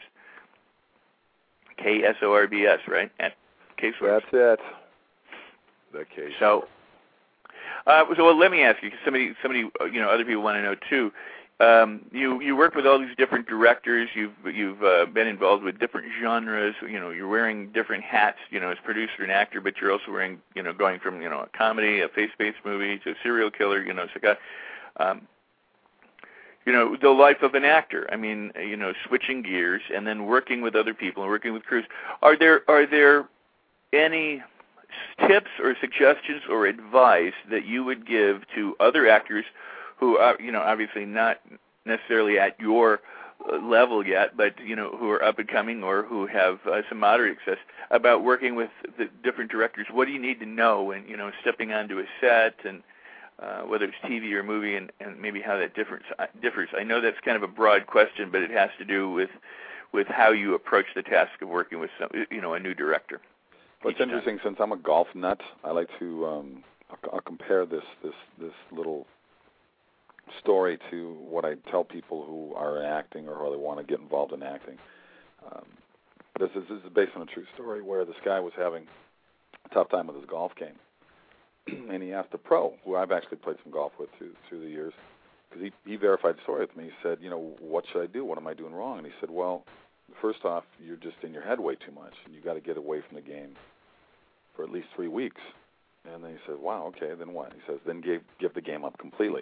K S O R B S, right? At K-Sorbs. That's it. The K. So, uh, so well, let me ask you, because somebody, somebody, you know, other people want to know too. Um, you you work with all these different directors. You've you've uh, been involved with different genres. You know, you're wearing different hats. You know, as producer and actor, but you're also wearing, you know, going from you know a comedy, a faith-based movie to a serial killer. You know, so got, um, you know, the life of an actor. I mean, you know, switching gears and then working with other people and working with crews. Are there are there any tips or suggestions or advice that you would give to other actors who are, you know, obviously not necessarily at your level yet, but, you know, who are up and coming or who have uh, some moderate success, about working with the different directors? What do you need to know when, you know, stepping onto a set, and uh, whether it's T V or movie, and, and maybe how that difference, uh, differs? I know that's kind of a broad question, but it has to do with with how you approach the task of working with, some, you know, a new director. Well, it's interesting, since I'm a golf nut, I like to, um, I'll, I'll compare this, this, this little story to what I tell people who are acting or who they want to get involved in acting. Um, this is this is based on a true story where this guy was having a tough time with his golf game, and he asked a pro, who I've actually played some golf with through through the years, because he he verified the story with me. He said, you know, what should I do? What am I doing wrong? And he said, well, first off, you're just in your head way too much, and you got to get away from the game for at least three weeks. And then he said, wow, okay, then what? He says, then give give the game up completely.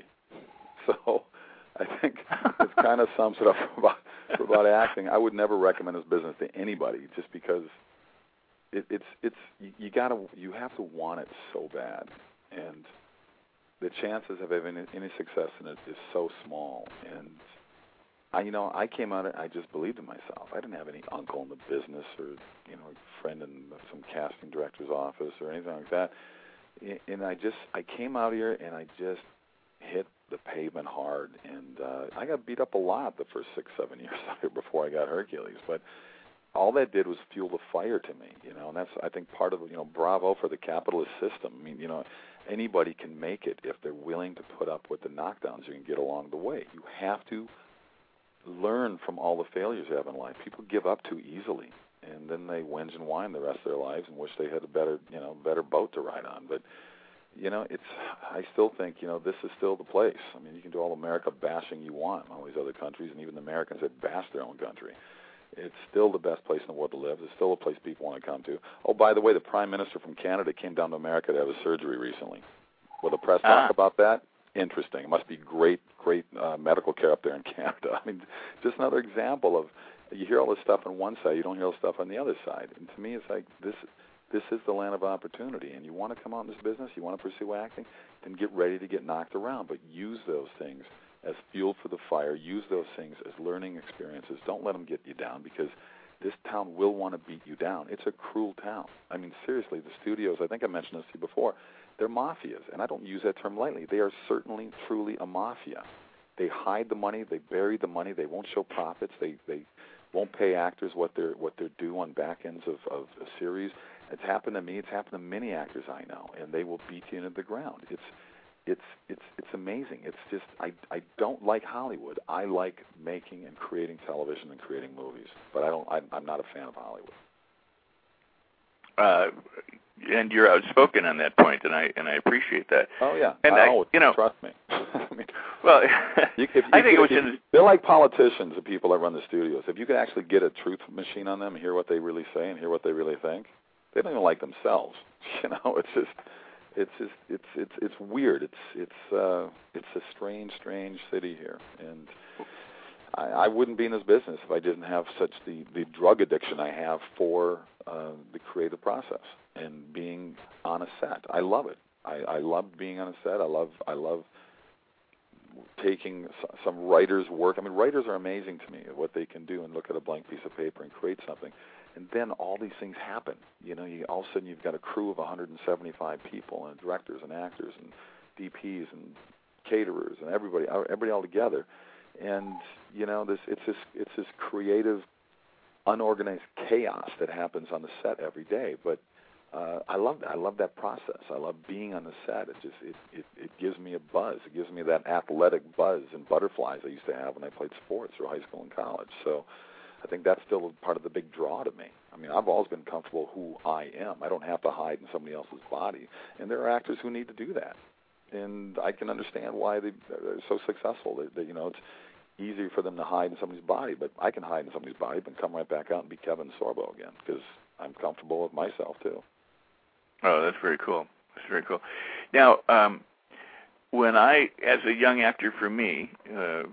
So I think it kind of sums it up for about, for about acting. I would never recommend this business to anybody, just because it, it's it's you, you gotta you have to want it so bad, and the chances of having any success in it is so small. And I, you know, I came out, I just believed in myself. I didn't have any uncle in the business or, you know, a friend in some casting director's office or anything like that. And I just, I came out here and I just hit the pavement hard. And uh, I got beat up a lot the first six, seven years out here before I got Hercules. But all that did was fuel the fire to me, you know, and that's, I think, part of, you know, bravo for the capitalist system. I mean, you know, anybody can make it if they're willing to put up with the knockdowns you can get along the way. You have to learn from all the failures you have in life. People give up too easily, and then they whinge and whine the rest of their lives and wish they had a better, you know, better boat to ride on. But, you know, it's, I still think, you know, this is still the place. I mean, you can do all America bashing you want in all these other countries, and even the Americans that bash their own country. It's still the best place in the world to live. It's still a place people want to come to. Oh, by the way, the Prime Minister from Canada came down to America to have a surgery recently. Will the press talk ah. about that? Interesting. It must be great, great uh, medical care up there in Canada. I mean, just another example of, you hear all this stuff on one side, you don't hear all this stuff on the other side. And to me, it's like, this this is the land of opportunity. And you want to come out in this business, you want to pursue acting, then get ready to get knocked around. But use those things as fuel for the fire. Use those things as learning experiences. Don't let them get you down, because this town will want to beat you down. It's a cruel town. I mean, seriously, the studios, I think I mentioned this to you before, they're mafias, and I don't use that term lightly. They are certainly, truly a mafia. They hide the money. They bury the money. They won't show profits. They they won't pay actors what they're what they're due on back ends of, of a series. It's happened to me. It's happened to many actors I know, and they will beat you into the ground. It's it's it's it's amazing. It's just I I don't like Hollywood. I like making and creating television and creating movies, but I don't. I, I'm not a fan of Hollywood. Uh, and you're outspoken on that point, and I and I appreciate that. Oh yeah, and I I, always, you know, trust me. I mean, well, you, if, I if, think if, it was if, in. They're like politicians, the people that run the studios. If you could actually get a truth machine on them and hear what they really say and hear what they really think, they don't even like themselves. You know, it's just, it's just, it's it's it's weird. It's it's uh, it's a strange, strange city here, and I, I wouldn't be in this business if I didn't have such the, the drug addiction I have for uh, the creative process and being on a set. I love it. I, I love being on a set. I love I love taking some writers' work. I mean, writers are amazing to me, what they can do and look at a blank piece of paper and create something. And then all these things happen. You know, you, all of a sudden you've got a crew of one hundred seventy-five people, and directors and actors and D Ps and caterers and everybody, everybody all together. And you know, this it's this it's this creative, unorganized chaos that happens on the set every day. But uh, I love that. I love that process. I love being on the set. It just it, it it gives me a buzz. It gives me that athletic buzz and butterflies I used to have when I played sports through high school and college. So I think that's still part of the big draw to me. I mean, I've always been comfortable who I am. I don't have to hide in somebody else's body. And there are actors who need to do that. And I can understand why they, they're so successful. That, that, you know, it's easier for them to hide in somebody's body, but I can hide in somebody's body but come right back out and be Kevin Sorbo again, because I'm comfortable with myself, too. Oh, that's very cool. That's very cool. Now, um, when I, as a young actor for me, uh,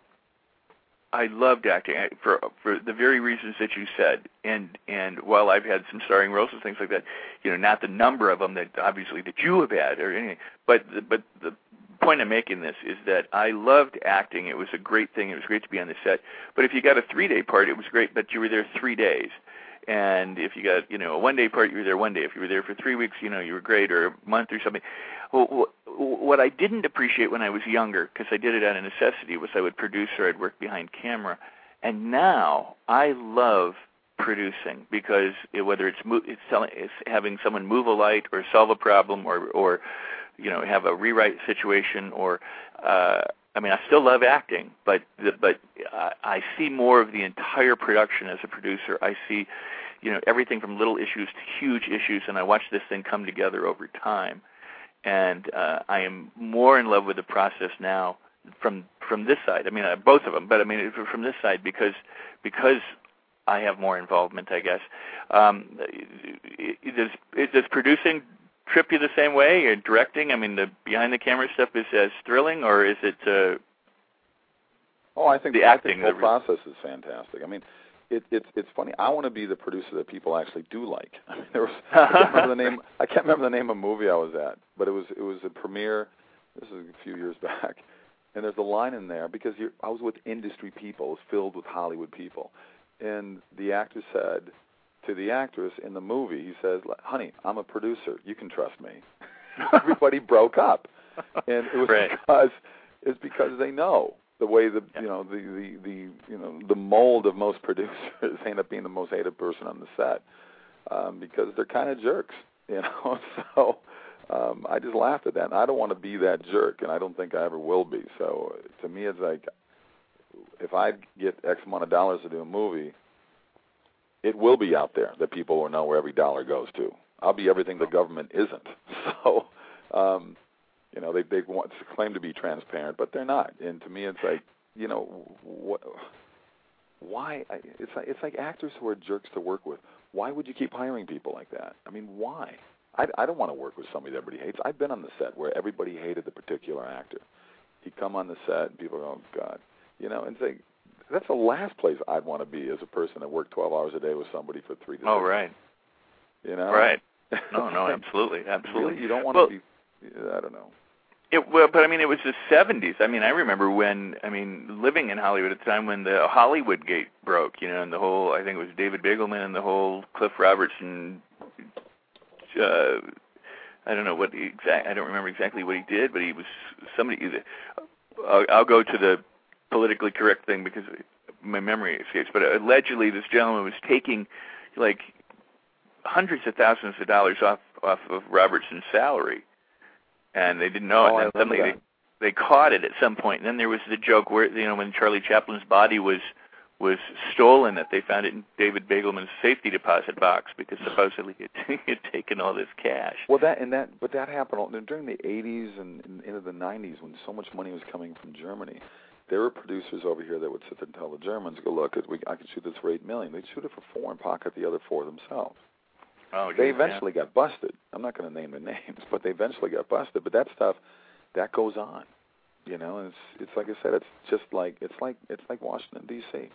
I loved acting for for the very reasons that you said, and and while I've had some starring roles and things like that, you know, not the number of them that obviously that you have had or anything, but the, but the point I'm making this is that I loved acting. It was a great thing. It was great to be on the set. But if you got a three-day part, it was great, but you were there three days. And if you got, you know, a one-day part, you were there one day. If you were there for three weeks, you know, you were great, or a month or something. Well, what I didn't appreciate when I was younger, because I did it out of necessity, was I would produce or I'd work behind camera. And now I love producing, because it, whether it's, mo- it's, telling, it's having someone move a light or solve a problem or, or you know, have a rewrite situation or uh, I mean, I still love acting, but but I, I see more of the entire production as a producer. I see, you know, everything from little issues to huge issues, and I watch this thing come together over time. And uh, I am more in love with the process now from from this side. I mean, uh, both of them, but I mean from this side because because I have more involvement, I guess. Um, does does producing trip you the same way? Or directing? I mean, the behind the camera stuff is as thrilling, or is it? Uh, oh, I think the I acting. think the whole process is fantastic. I mean, it, it's it's funny. I want to be the producer that people actually do like. I mean, there was I can't remember the name. I can't remember the name of a movie I was at, but it was it was a premiere. This is a few years back, and there's a line in there because you're, I was with industry people. It was filled with Hollywood people, and the actor said to the actress in the movie, he says, "Honey, I'm a producer. You can trust me." Everybody broke up, and it was right. because it's because they know the way the you know the, the, the you know the mold of most producers end up being the most hated person on the set um, because they're kind of jerks, you know. So um, I just laughed at that. And I don't want to be that jerk, and I don't think I ever will be. So to me, it's like if I get X amount of dollars to do a movie, it will be out there that people will know where every dollar goes to. I'll be everything the government isn't. So. Um, You know, they they want to claim to be transparent, but they're not. And to me, it's like, you know, wh- why? It's like it's like actors who are jerks to work with. Why would you keep hiring people like that? I mean, why? I, I don't want to work with somebody that everybody hates. I've been on the set where everybody hated the particular actor. He'd come on the set and people go, oh God, you know, and say that's the last place I'd want to be as a person that worked twelve hours a day with somebody for three to oh six. right, you know, right. No, no, absolutely, absolutely. Really? You don't want well, to be. I don't know. It, well, but I mean, it was the seventies. I mean, I remember when, I mean, living in Hollywood at the time when the Hollywood Gate broke, you know, and the whole, I think it was David Begelman and the whole Cliff Robertson, uh, I don't know what the exact, I don't remember exactly what he did, but he was somebody, I'll, I'll go to the politically correct thing because my memory escapes, but allegedly this gentleman was taking, like, hundreds of thousands of dollars off, off of Robertson's salary. And they didn't know oh, it. And then suddenly they, they caught it at some point. And then there was the joke where, you know, when Charlie Chaplin's body was was stolen, that they found it in David Begelman's safety deposit box because supposedly he had, he had taken all this cash. Well, that and that, but that happened during the eighties and, and into the nineties when so much money was coming from Germany. There were producers over here that would sit there and tell the Germans, "Go look, we, I can shoot this for eight million." They'd shoot it for four and pocket the other four themselves. Oh, they geez, eventually yeah. got busted. I'm not going to name the names, but they eventually got busted. But that stuff, that goes on, you know. And it's it's like I said, it's just like it's like it's like Washington D C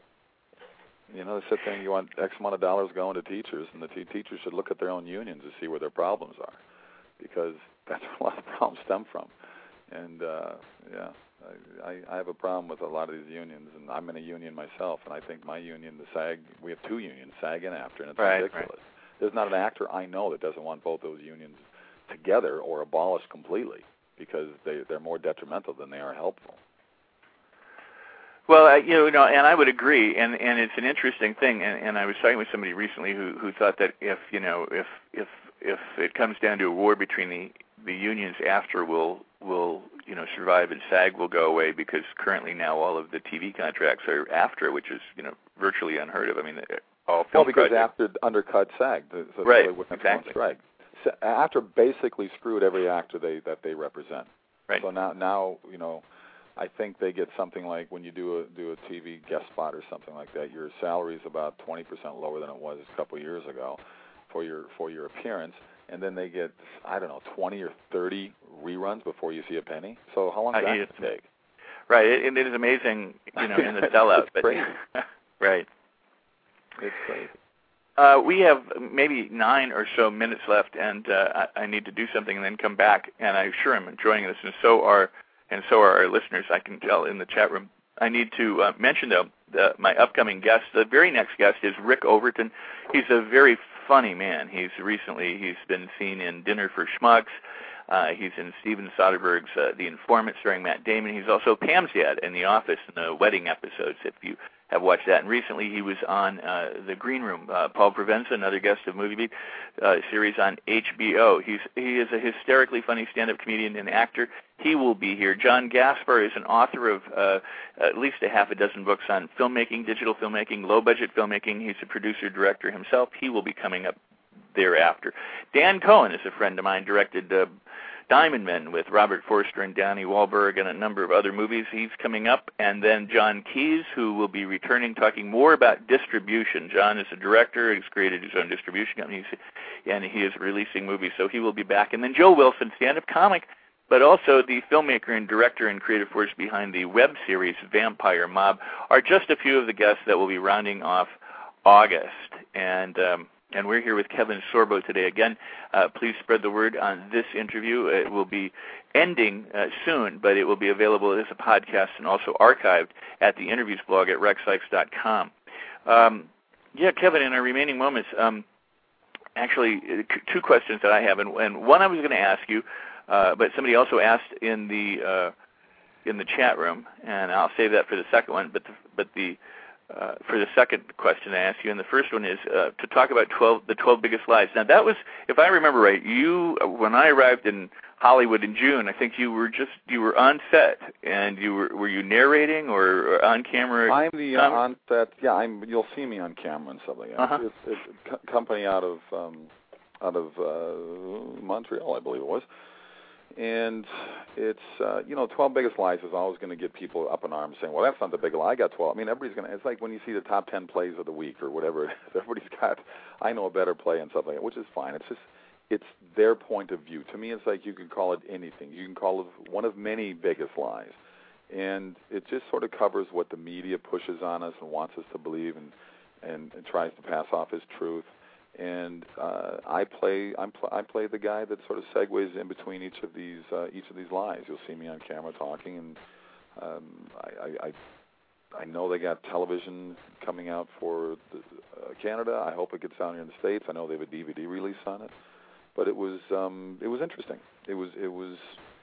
You know, they sit there and you want X amount of dollars going to teachers, and the t- teachers should look at their own unions to see where their problems are, because that's where a lot of problems stem from. And uh, yeah, I, I I have a problem with a lot of these unions, and I'm in a union myself, and I think my union, the SAG, we have two unions, SAG and AFTRA, and it's right, ridiculous. Right. There's not an actor I know that doesn't want both those unions together or abolished completely because they, they're more detrimental than they are helpful. Well, uh, you know, and I would agree, and, and it's an interesting thing. And, and I was talking with somebody recently who, who thought that if you know if if if it comes down to a war between the, the unions, AFTRA will will you know survive and SAG will go away because currently now all of the T V contracts are AFTRA, which is you know virtually unheard of. I mean. All well, because projects. AFTRA undercut SAG, so right? Really exactly. Strike. So AFTRA basically screwed every actor they that they represent. Right. So now, now you know, I think they get something like when you do a do a T V guest spot or something like that, your salary is about twenty percent lower than it was a couple of years ago for your for your appearance, and then they get I don't know twenty or thirty reruns before you see a penny. So how long does uh, that take? Right. It, it is amazing, you know, in the sellout. It's crazy. But, right. It's crazy. Uh, we have maybe nine or so minutes left, and uh, I, I need to do something and then come back. And I'm sure I'm enjoying this, and so are and so are our listeners. I can tell in the chat room. I need to uh, mention though the, my upcoming guest. The very next guest is Rick Overton. He's a very funny man. He's recently he's been seen in Dinner for Schmucks. Uh, he's in Steven Soderbergh's uh, The Informant, starring Matt Damon. He's also Pam's dad in The Office in the wedding episodes. If you have watched that. And recently he was on uh, The Green Room. Uh, Paul Provenza, another guest of Movie Beat, uh, series on H B O. He's he is a hysterically funny stand-up comedian and actor. he will be here. John Gaspar is an author of uh, at least a half a dozen books on filmmaking, digital filmmaking, low-budget filmmaking. He's a producer-director himself. He will be coming up thereafter. Dan Cohen is a friend of mine, directed uh, Diamond Men with Robert Forster and Donnie Wahlberg and a number of other movies. He's coming up. And then John Keyes, who will be returning, talking more about distribution. John is a director. He's created his own distribution company, and he is releasing movies, so he will be back. And then Joe Wilson, stand-up comic, but also the filmmaker and director and creative force behind the web series Vampire Mob, are just a few of the guests that will be rounding off August. And um, and we're here with Kevin Sorbo today. Again, uh, please spread the word on this interview. It will be ending uh, soon, but it will be available as a podcast and also archived at the interviews blog at rex sikes dot com. Um, yeah, Kevin, in our remaining moments, um, actually, two questions that I have, and, and one I was going to ask you, uh, but somebody also asked in the uh, in the chat room, and I'll save that for the second one. But the, but the uh, for the second question I asked you, and the first one is uh, to talk about twelve the twelve biggest lies. Now that was, if I remember right, you when I arrived in Hollywood in June, I think you were just you were on set, and you were were you narrating or, or on camera? I'm the uh, on set. Yeah, I'm. You'll see me on camera and stuff like that. Uh-huh. It's, it's a co- company out of um, out of uh, Montreal, I believe it was. And it's, uh, you know, twelve biggest lies is always going to get people up in arms saying, well, that's not the big lie. I got twelve. I mean, everybody's going to, it's like when you see the top ten plays of the week or whatever it is. Everybody's got, I know a better play and stuff like that, which is fine. It's just, it's their point of view. To me, it's like you can call it anything. You can call it one of many biggest lies. And it just sort of covers what the media pushes on us and wants us to believe and, and, and tries to pass off as truth. And uh, I play I'm pl- I play the guy that sort of segues in between each of these uh, each of these lies. You'll see me on camera talking, and um, I, I I know they got television coming out for the, uh, Canada. I hope it gets down here in the States. I know they have a D V D release on it, but it was um, it was interesting. It was it was.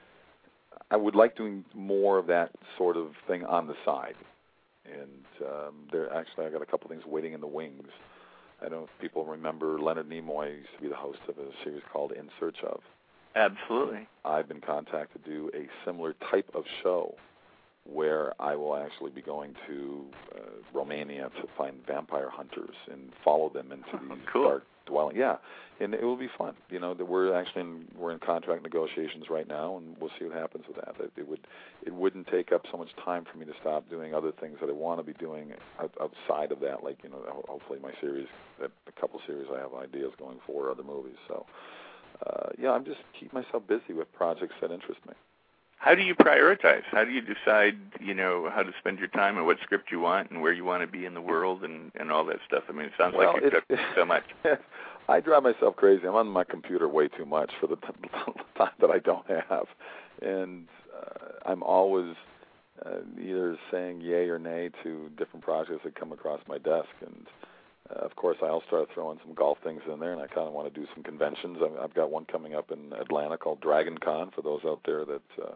I would like doing more of that sort of thing on the side, and um, there actually I got a couple things waiting in the wings. I don't know if people remember Leonard Nimoy used to be the host of a series called In Search Of. Absolutely. I've been contacted to do a similar type of show where I will actually be going to uh, Romania to find vampire hunters and follow them into these cool. dark dwellings. Yeah, and it will be fun. You know, that we're actually in, we're in contract negotiations right now, and we'll see what happens with that. It, it would it wouldn't take up so much time for me to stop doing other things that I want to be doing out, outside of that. Like, you know, hopefully my series, a couple series I have ideas going for, other movies. So uh, yeah, I'm just keep myself busy with projects that interest me. How do you prioritize? How do you decide, you know, how to spend your time and what script you want and where you want to be in the world and, and all that stuff? I mean, it sounds well, like you've done so much. I drive myself crazy. I'm on my computer way too much for the time that I don't have. And uh, I'm always uh, either saying yay or nay to different projects that come across my desk. And, uh, of course, I'll start throwing some golf things in there, and I kind of want to do some conventions. I've, I've got one coming up in Atlanta called Dragon Con for those out there that uh,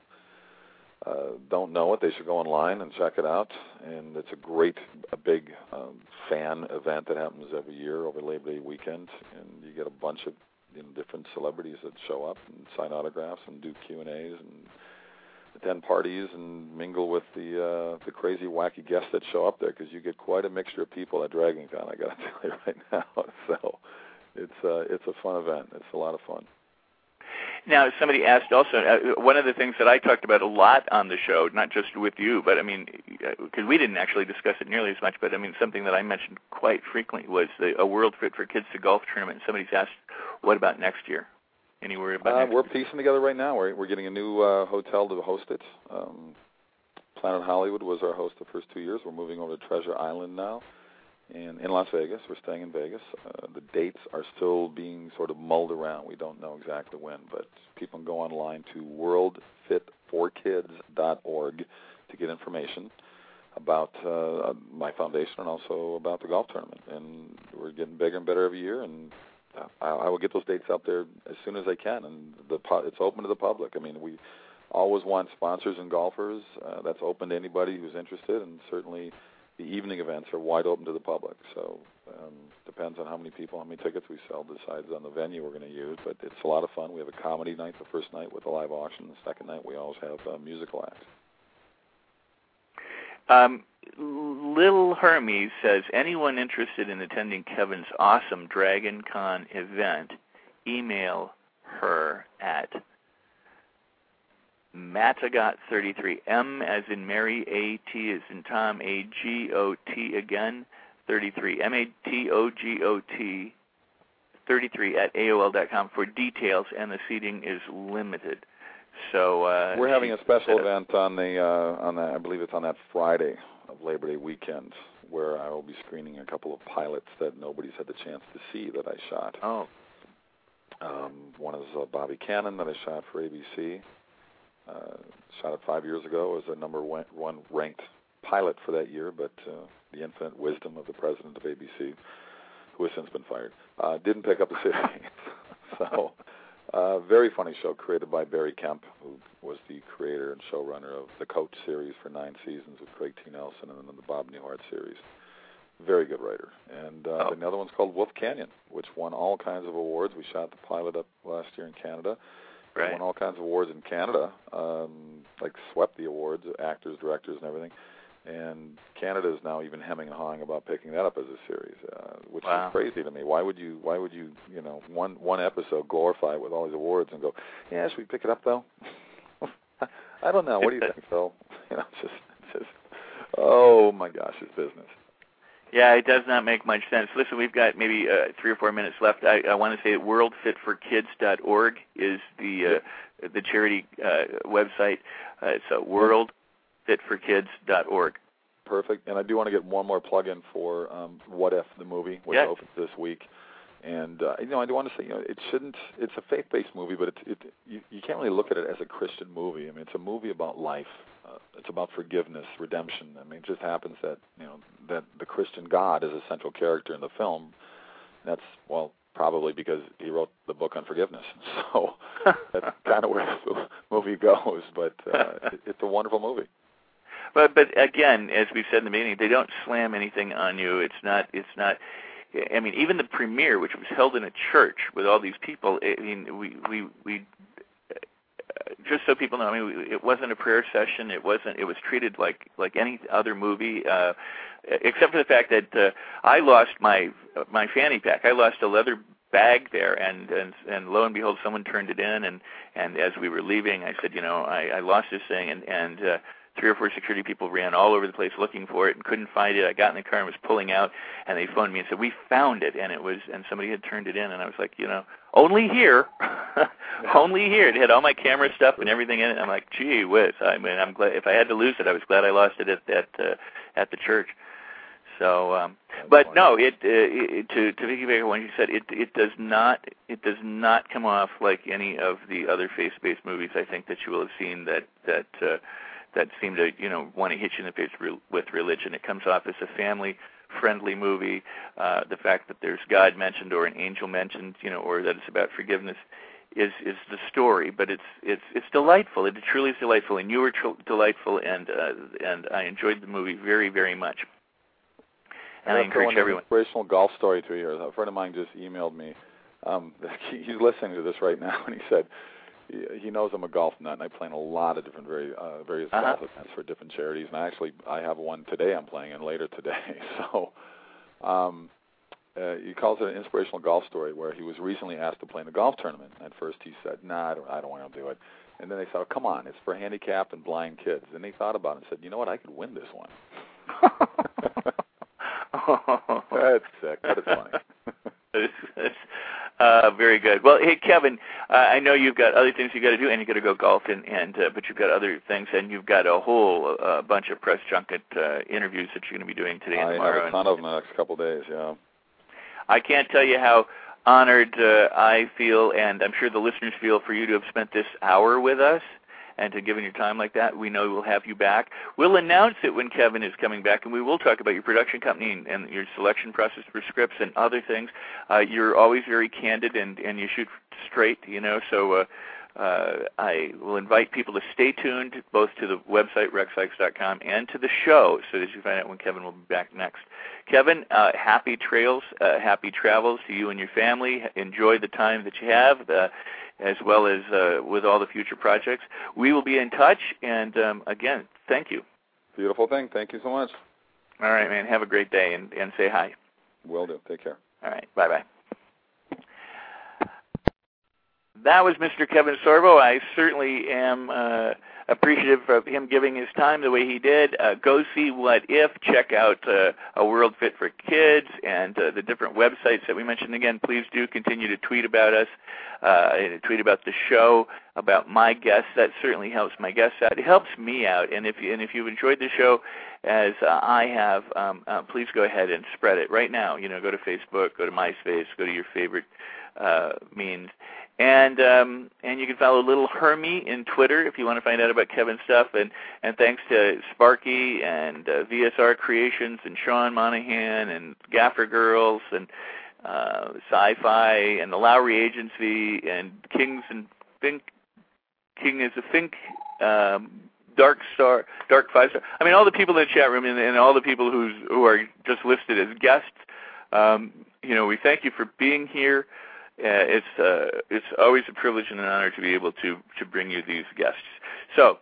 Uh, don't know it. They should go online and check it out. And it's a great, a big um, fan event that happens every year over Labor Day weekend. And you get a bunch of you know, different celebrities that show up and sign autographs and do Q and A's and attend parties and mingle with the uh, the crazy, wacky guests that show up there, because you get quite a mixture of people at Dragon Con, I got to tell you right now. So it's uh, it's a fun event. It's a lot of fun. Now, somebody asked also, uh, one of the things that I talked about a lot on the show, not just with you, but I mean, because we didn't actually discuss it nearly as much, but I mean, something that I mentioned quite frequently was the, a World Fit for Kids to Golf tournament. Somebody's asked, what about next year? Any worry about uh, next We're year? piecing together right now. We're, we're getting a new uh, hotel to host it. Um, Planet Hollywood was our host the first two years. We're moving over to Treasure Island now. And in Las Vegas, we're staying in Vegas. Uh, the dates are still being sort of mulled around. We don't know exactly when, but people can go online to world fit for kids dot org to get information about uh, my foundation and also about the golf tournament. And we're getting bigger and better every year, and I, I will get those dates out there as soon as I can. And the it's open to the public. I mean, we always want sponsors and golfers. Uh, that's open to anybody who's interested, and certainly the evening events are wide open to the public. So um, depends on how many people, how many tickets we sell, decides on the venue we're going to use. But it's a lot of fun. We have a comedy night the first night with a live auction. The second night we always have a musical act. Um, Lil Hermes says, anyone interested in attending Kevin's awesome Dragon Con event, email her at Matagot thirty-three, M as in Mary, A T as in Tom, A G O T again, thirty-three, M A T O G O T, thirty-three at A O L dot com for details, and the seating is limited. So uh, we're having a special event on the uh, on that. I believe it's on that Friday of Labor Day weekend, where I will be screening a couple of pilots that nobody's had the chance to see that I shot. Oh. Um, one is uh, Bobby Cannon that I shot for A B C. Uh, shot it five years ago as a number one, one ranked pilot for that year, but uh, the infinite wisdom of the president of A B C, who has since been fired, uh, didn't pick up the series. So, uh, very funny show created by Barry Kemp, who was the creator and showrunner of the Coach series for nine seasons with Craig T. Nelson, and then the Bob Newhart series. Very good writer. And uh, oh. the other one's called Wolf Canyon, which won all kinds of awards. We shot the pilot up last year in Canada. Right. Won all kinds of awards in Canada, um, like swept the awards, actors, directors, and everything. And Canada is now even hemming and hawing about picking that up as a series, uh, which wow. is crazy to me. Why would you? Why would you? You know, one one episode glorify it with all these awards and go, yeah, should we pick it up though? I don't know. What do you think, Phil? You know, it's just, it's just, oh my gosh, it's business. Yeah, it does not make much sense. Listen, we've got maybe uh, three or four minutes left. I, I want to say that world fit for kids dot org is the uh, the charity uh, website. Uh, so world fit for kids dot org. Perfect. And I do want to get one more plug-in for um, What If, the movie, which yes. opens this week. And, uh, you know, I do want to say, you know, it shouldn't, it's a faith-based movie, but it, it, you, you can't really look at it as a Christian movie. I mean, it's a movie about life. Uh, it's about forgiveness, redemption. I mean, it just happens that, you know, that the Christian God is a central character in the film. And that's, well, probably because he wrote the book on forgiveness. So that's kind of where the movie goes. But uh, it, it's a wonderful movie. But but again, as we said in the beginning, they don't slam anything on you. It's not. It's not. I mean, even the premiere, which was held in a church with all these people. I mean, we we we. Just so people know, I mean, it wasn't a prayer session. It wasn't. It was treated like like any other movie, uh, except for the fact that uh, I lost my my fanny pack. I lost a leather bag there, and and and lo and behold, someone turned it in. And and as we were leaving, I said, you know, I, I lost this thing, and and. Uh, Three or four security people ran all over the place looking for it and couldn't find it. I got in the car and was pulling out, and they phoned me and said, we found it, and it was, and somebody had turned it in, and I was like, you know, only here, only here. It had all my camera stuff and everything in it. I'm like, gee whiz. I mean, I'm glad, if I had to lose it, I was glad I lost it at at, uh, at the church. So, um, but no, it, uh, it to to piggyback on what you said, it it does not it does not come off like any of the other faith-based movies I think that you will have seen that that. Uh, that seem to, you know, want to hit you in the face re- with religion. It comes off as a family-friendly movie. Uh, the fact that there's God mentioned or an angel mentioned, you know, or that it's about forgiveness is is the story. But it's it's it's delightful. It truly is delightful, and you were tr- delightful, and uh, and I enjoyed the movie very, very much. And I, I encourage everyone. An inspirational golf story to you. A friend of mine just emailed me. Um, he's listening to this right now, and he said, he knows I'm a golf nut, and I play in a lot of different very, uh, various uh-huh. golf events for different charities. And I actually, I have one today I'm playing in later today. So um, uh, he calls it an inspirational golf story where he was recently asked to play in a golf tournament. At first he said, nah, I don't, I don't want to do it. And then they said, oh, come on, it's for handicapped and blind kids. And he thought about it and said, you know what, I could win this one. That's sick, but it's funny. it's, it's, uh, very good. Well, hey, Kevin, uh, I know you've got other things you got to do, and you got to go golfing, and uh, but you've got other things, and you've got a whole uh, bunch of press junket uh, interviews that you're going to be doing today and I tomorrow. I have a ton of them in the next couple of days. Yeah. I can't tell you how honored uh, I feel, and I'm sure the listeners feel, for you to have spent this hour with us and to give your time like that. We know we'll have you back. We'll announce it when Kevin is coming back, and we will talk about your production company and, and your selection process for scripts and other things. Uh, you're always very candid, and, and you shoot straight, you know, so uh, uh, I will invite people to stay tuned both to the website, rex sikes dot com, and to the show so that you find out when Kevin will be back next. Kevin, uh, happy trails, uh, happy travels to you and your family. Enjoy the time that you have, uh, as well as uh, with all the future projects. We will be in touch, and um, again, thank you. Beautiful thing. Thank you so much. All right, man. Have a great day, and, and say hi. Will do. Take care. All right. Bye-bye. That was Mister Kevin Sorbo. I certainly am uh, appreciative of him giving his time the way he did. Uh, go see What If. Check out uh, A World Fit for Kids and uh, the different websites that we mentioned. Again, please do continue to tweet about us, uh, tweet about the show, about my guests. That certainly helps my guests out. It helps me out. And if, you, and if you've enjoyed the show, as uh, I have, um, uh, please go ahead and spread it right now. You know, go to Facebook, go to MySpace, go to your favorite uh, means. And um, and you can follow Little Hermie in Twitter if you want to find out about Kevin's stuff. And, and thanks to Sparky and uh, V S R Creations and Sean Monahan and Gaffer Girls and uh, Sci-Fi and the Lowry Agency and Kings and Fink, King is a Fink, um, Dark Star, Dark Five Star. I mean, all the people in the chat room and, and all the people who's, who are just listed as guests. Um, you know, we thank you for being here. Uh, it's uh, it's always a privilege and an honor to be able to to bring you these guests. So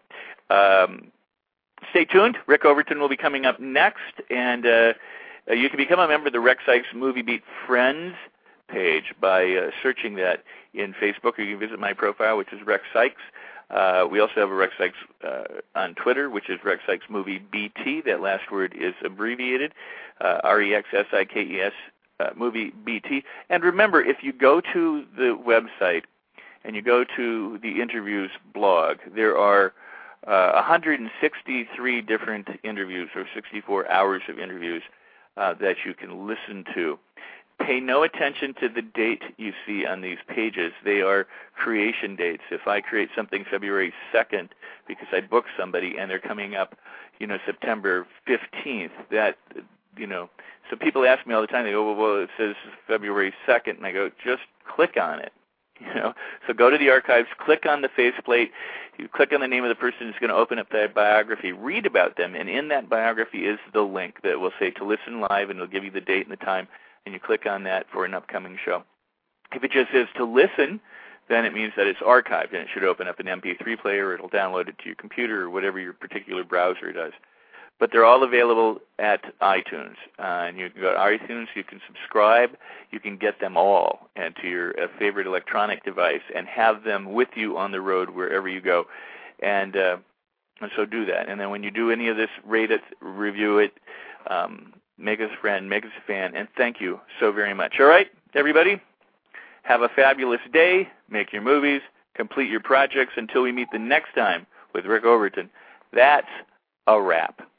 um, stay tuned. Rick Overton will be coming up next, and uh, you can become a member of the Rex Sikes Movie Beat Friends page by uh, searching that in Facebook, or you can visit my profile, which is Rex Sikes. Uh, we also have a Rex Sikes uh, on Twitter, which is Rex Sikes Movie B T. That last word is abbreviated, uh, R E X S I K E S. Uh, movie B T. And remember, if you go to the website and you go to the interviews blog, there are uh, one hundred sixty-three different interviews, or sixty-four hours of interviews uh, that you can listen to. Pay no attention to the date you see on these pages. They are creation dates. If I create something February second because I booked somebody and they're coming up, you know, September fifteenth, that, you know, so people ask me all the time, they go, well, well, it says February second, and I go, just click on it, you know. So go to the archives, click on the faceplate, you click on the name of the person who's going to open up that biography, read about them, and in that biography is the link that will say to listen live, and it'll give you the date and the time, and you click on that for an upcoming show. If it just says to listen, then it means that it's archived, and it should open up an M P three player, or it'll download it to your computer, or whatever your particular browser does. But they're all available at iTunes. Uh, and you can go to iTunes, you can subscribe, you can get them all and to your uh, favorite electronic device and have them with you on the road wherever you go. And, uh, and so do that. And then when you do any of this, rate it, review it, um, make us a friend, make us a fan, and thank you so very much. All right, everybody, have a fabulous day, make your movies, complete your projects until we meet the next time with Rick Overton. That's a wrap.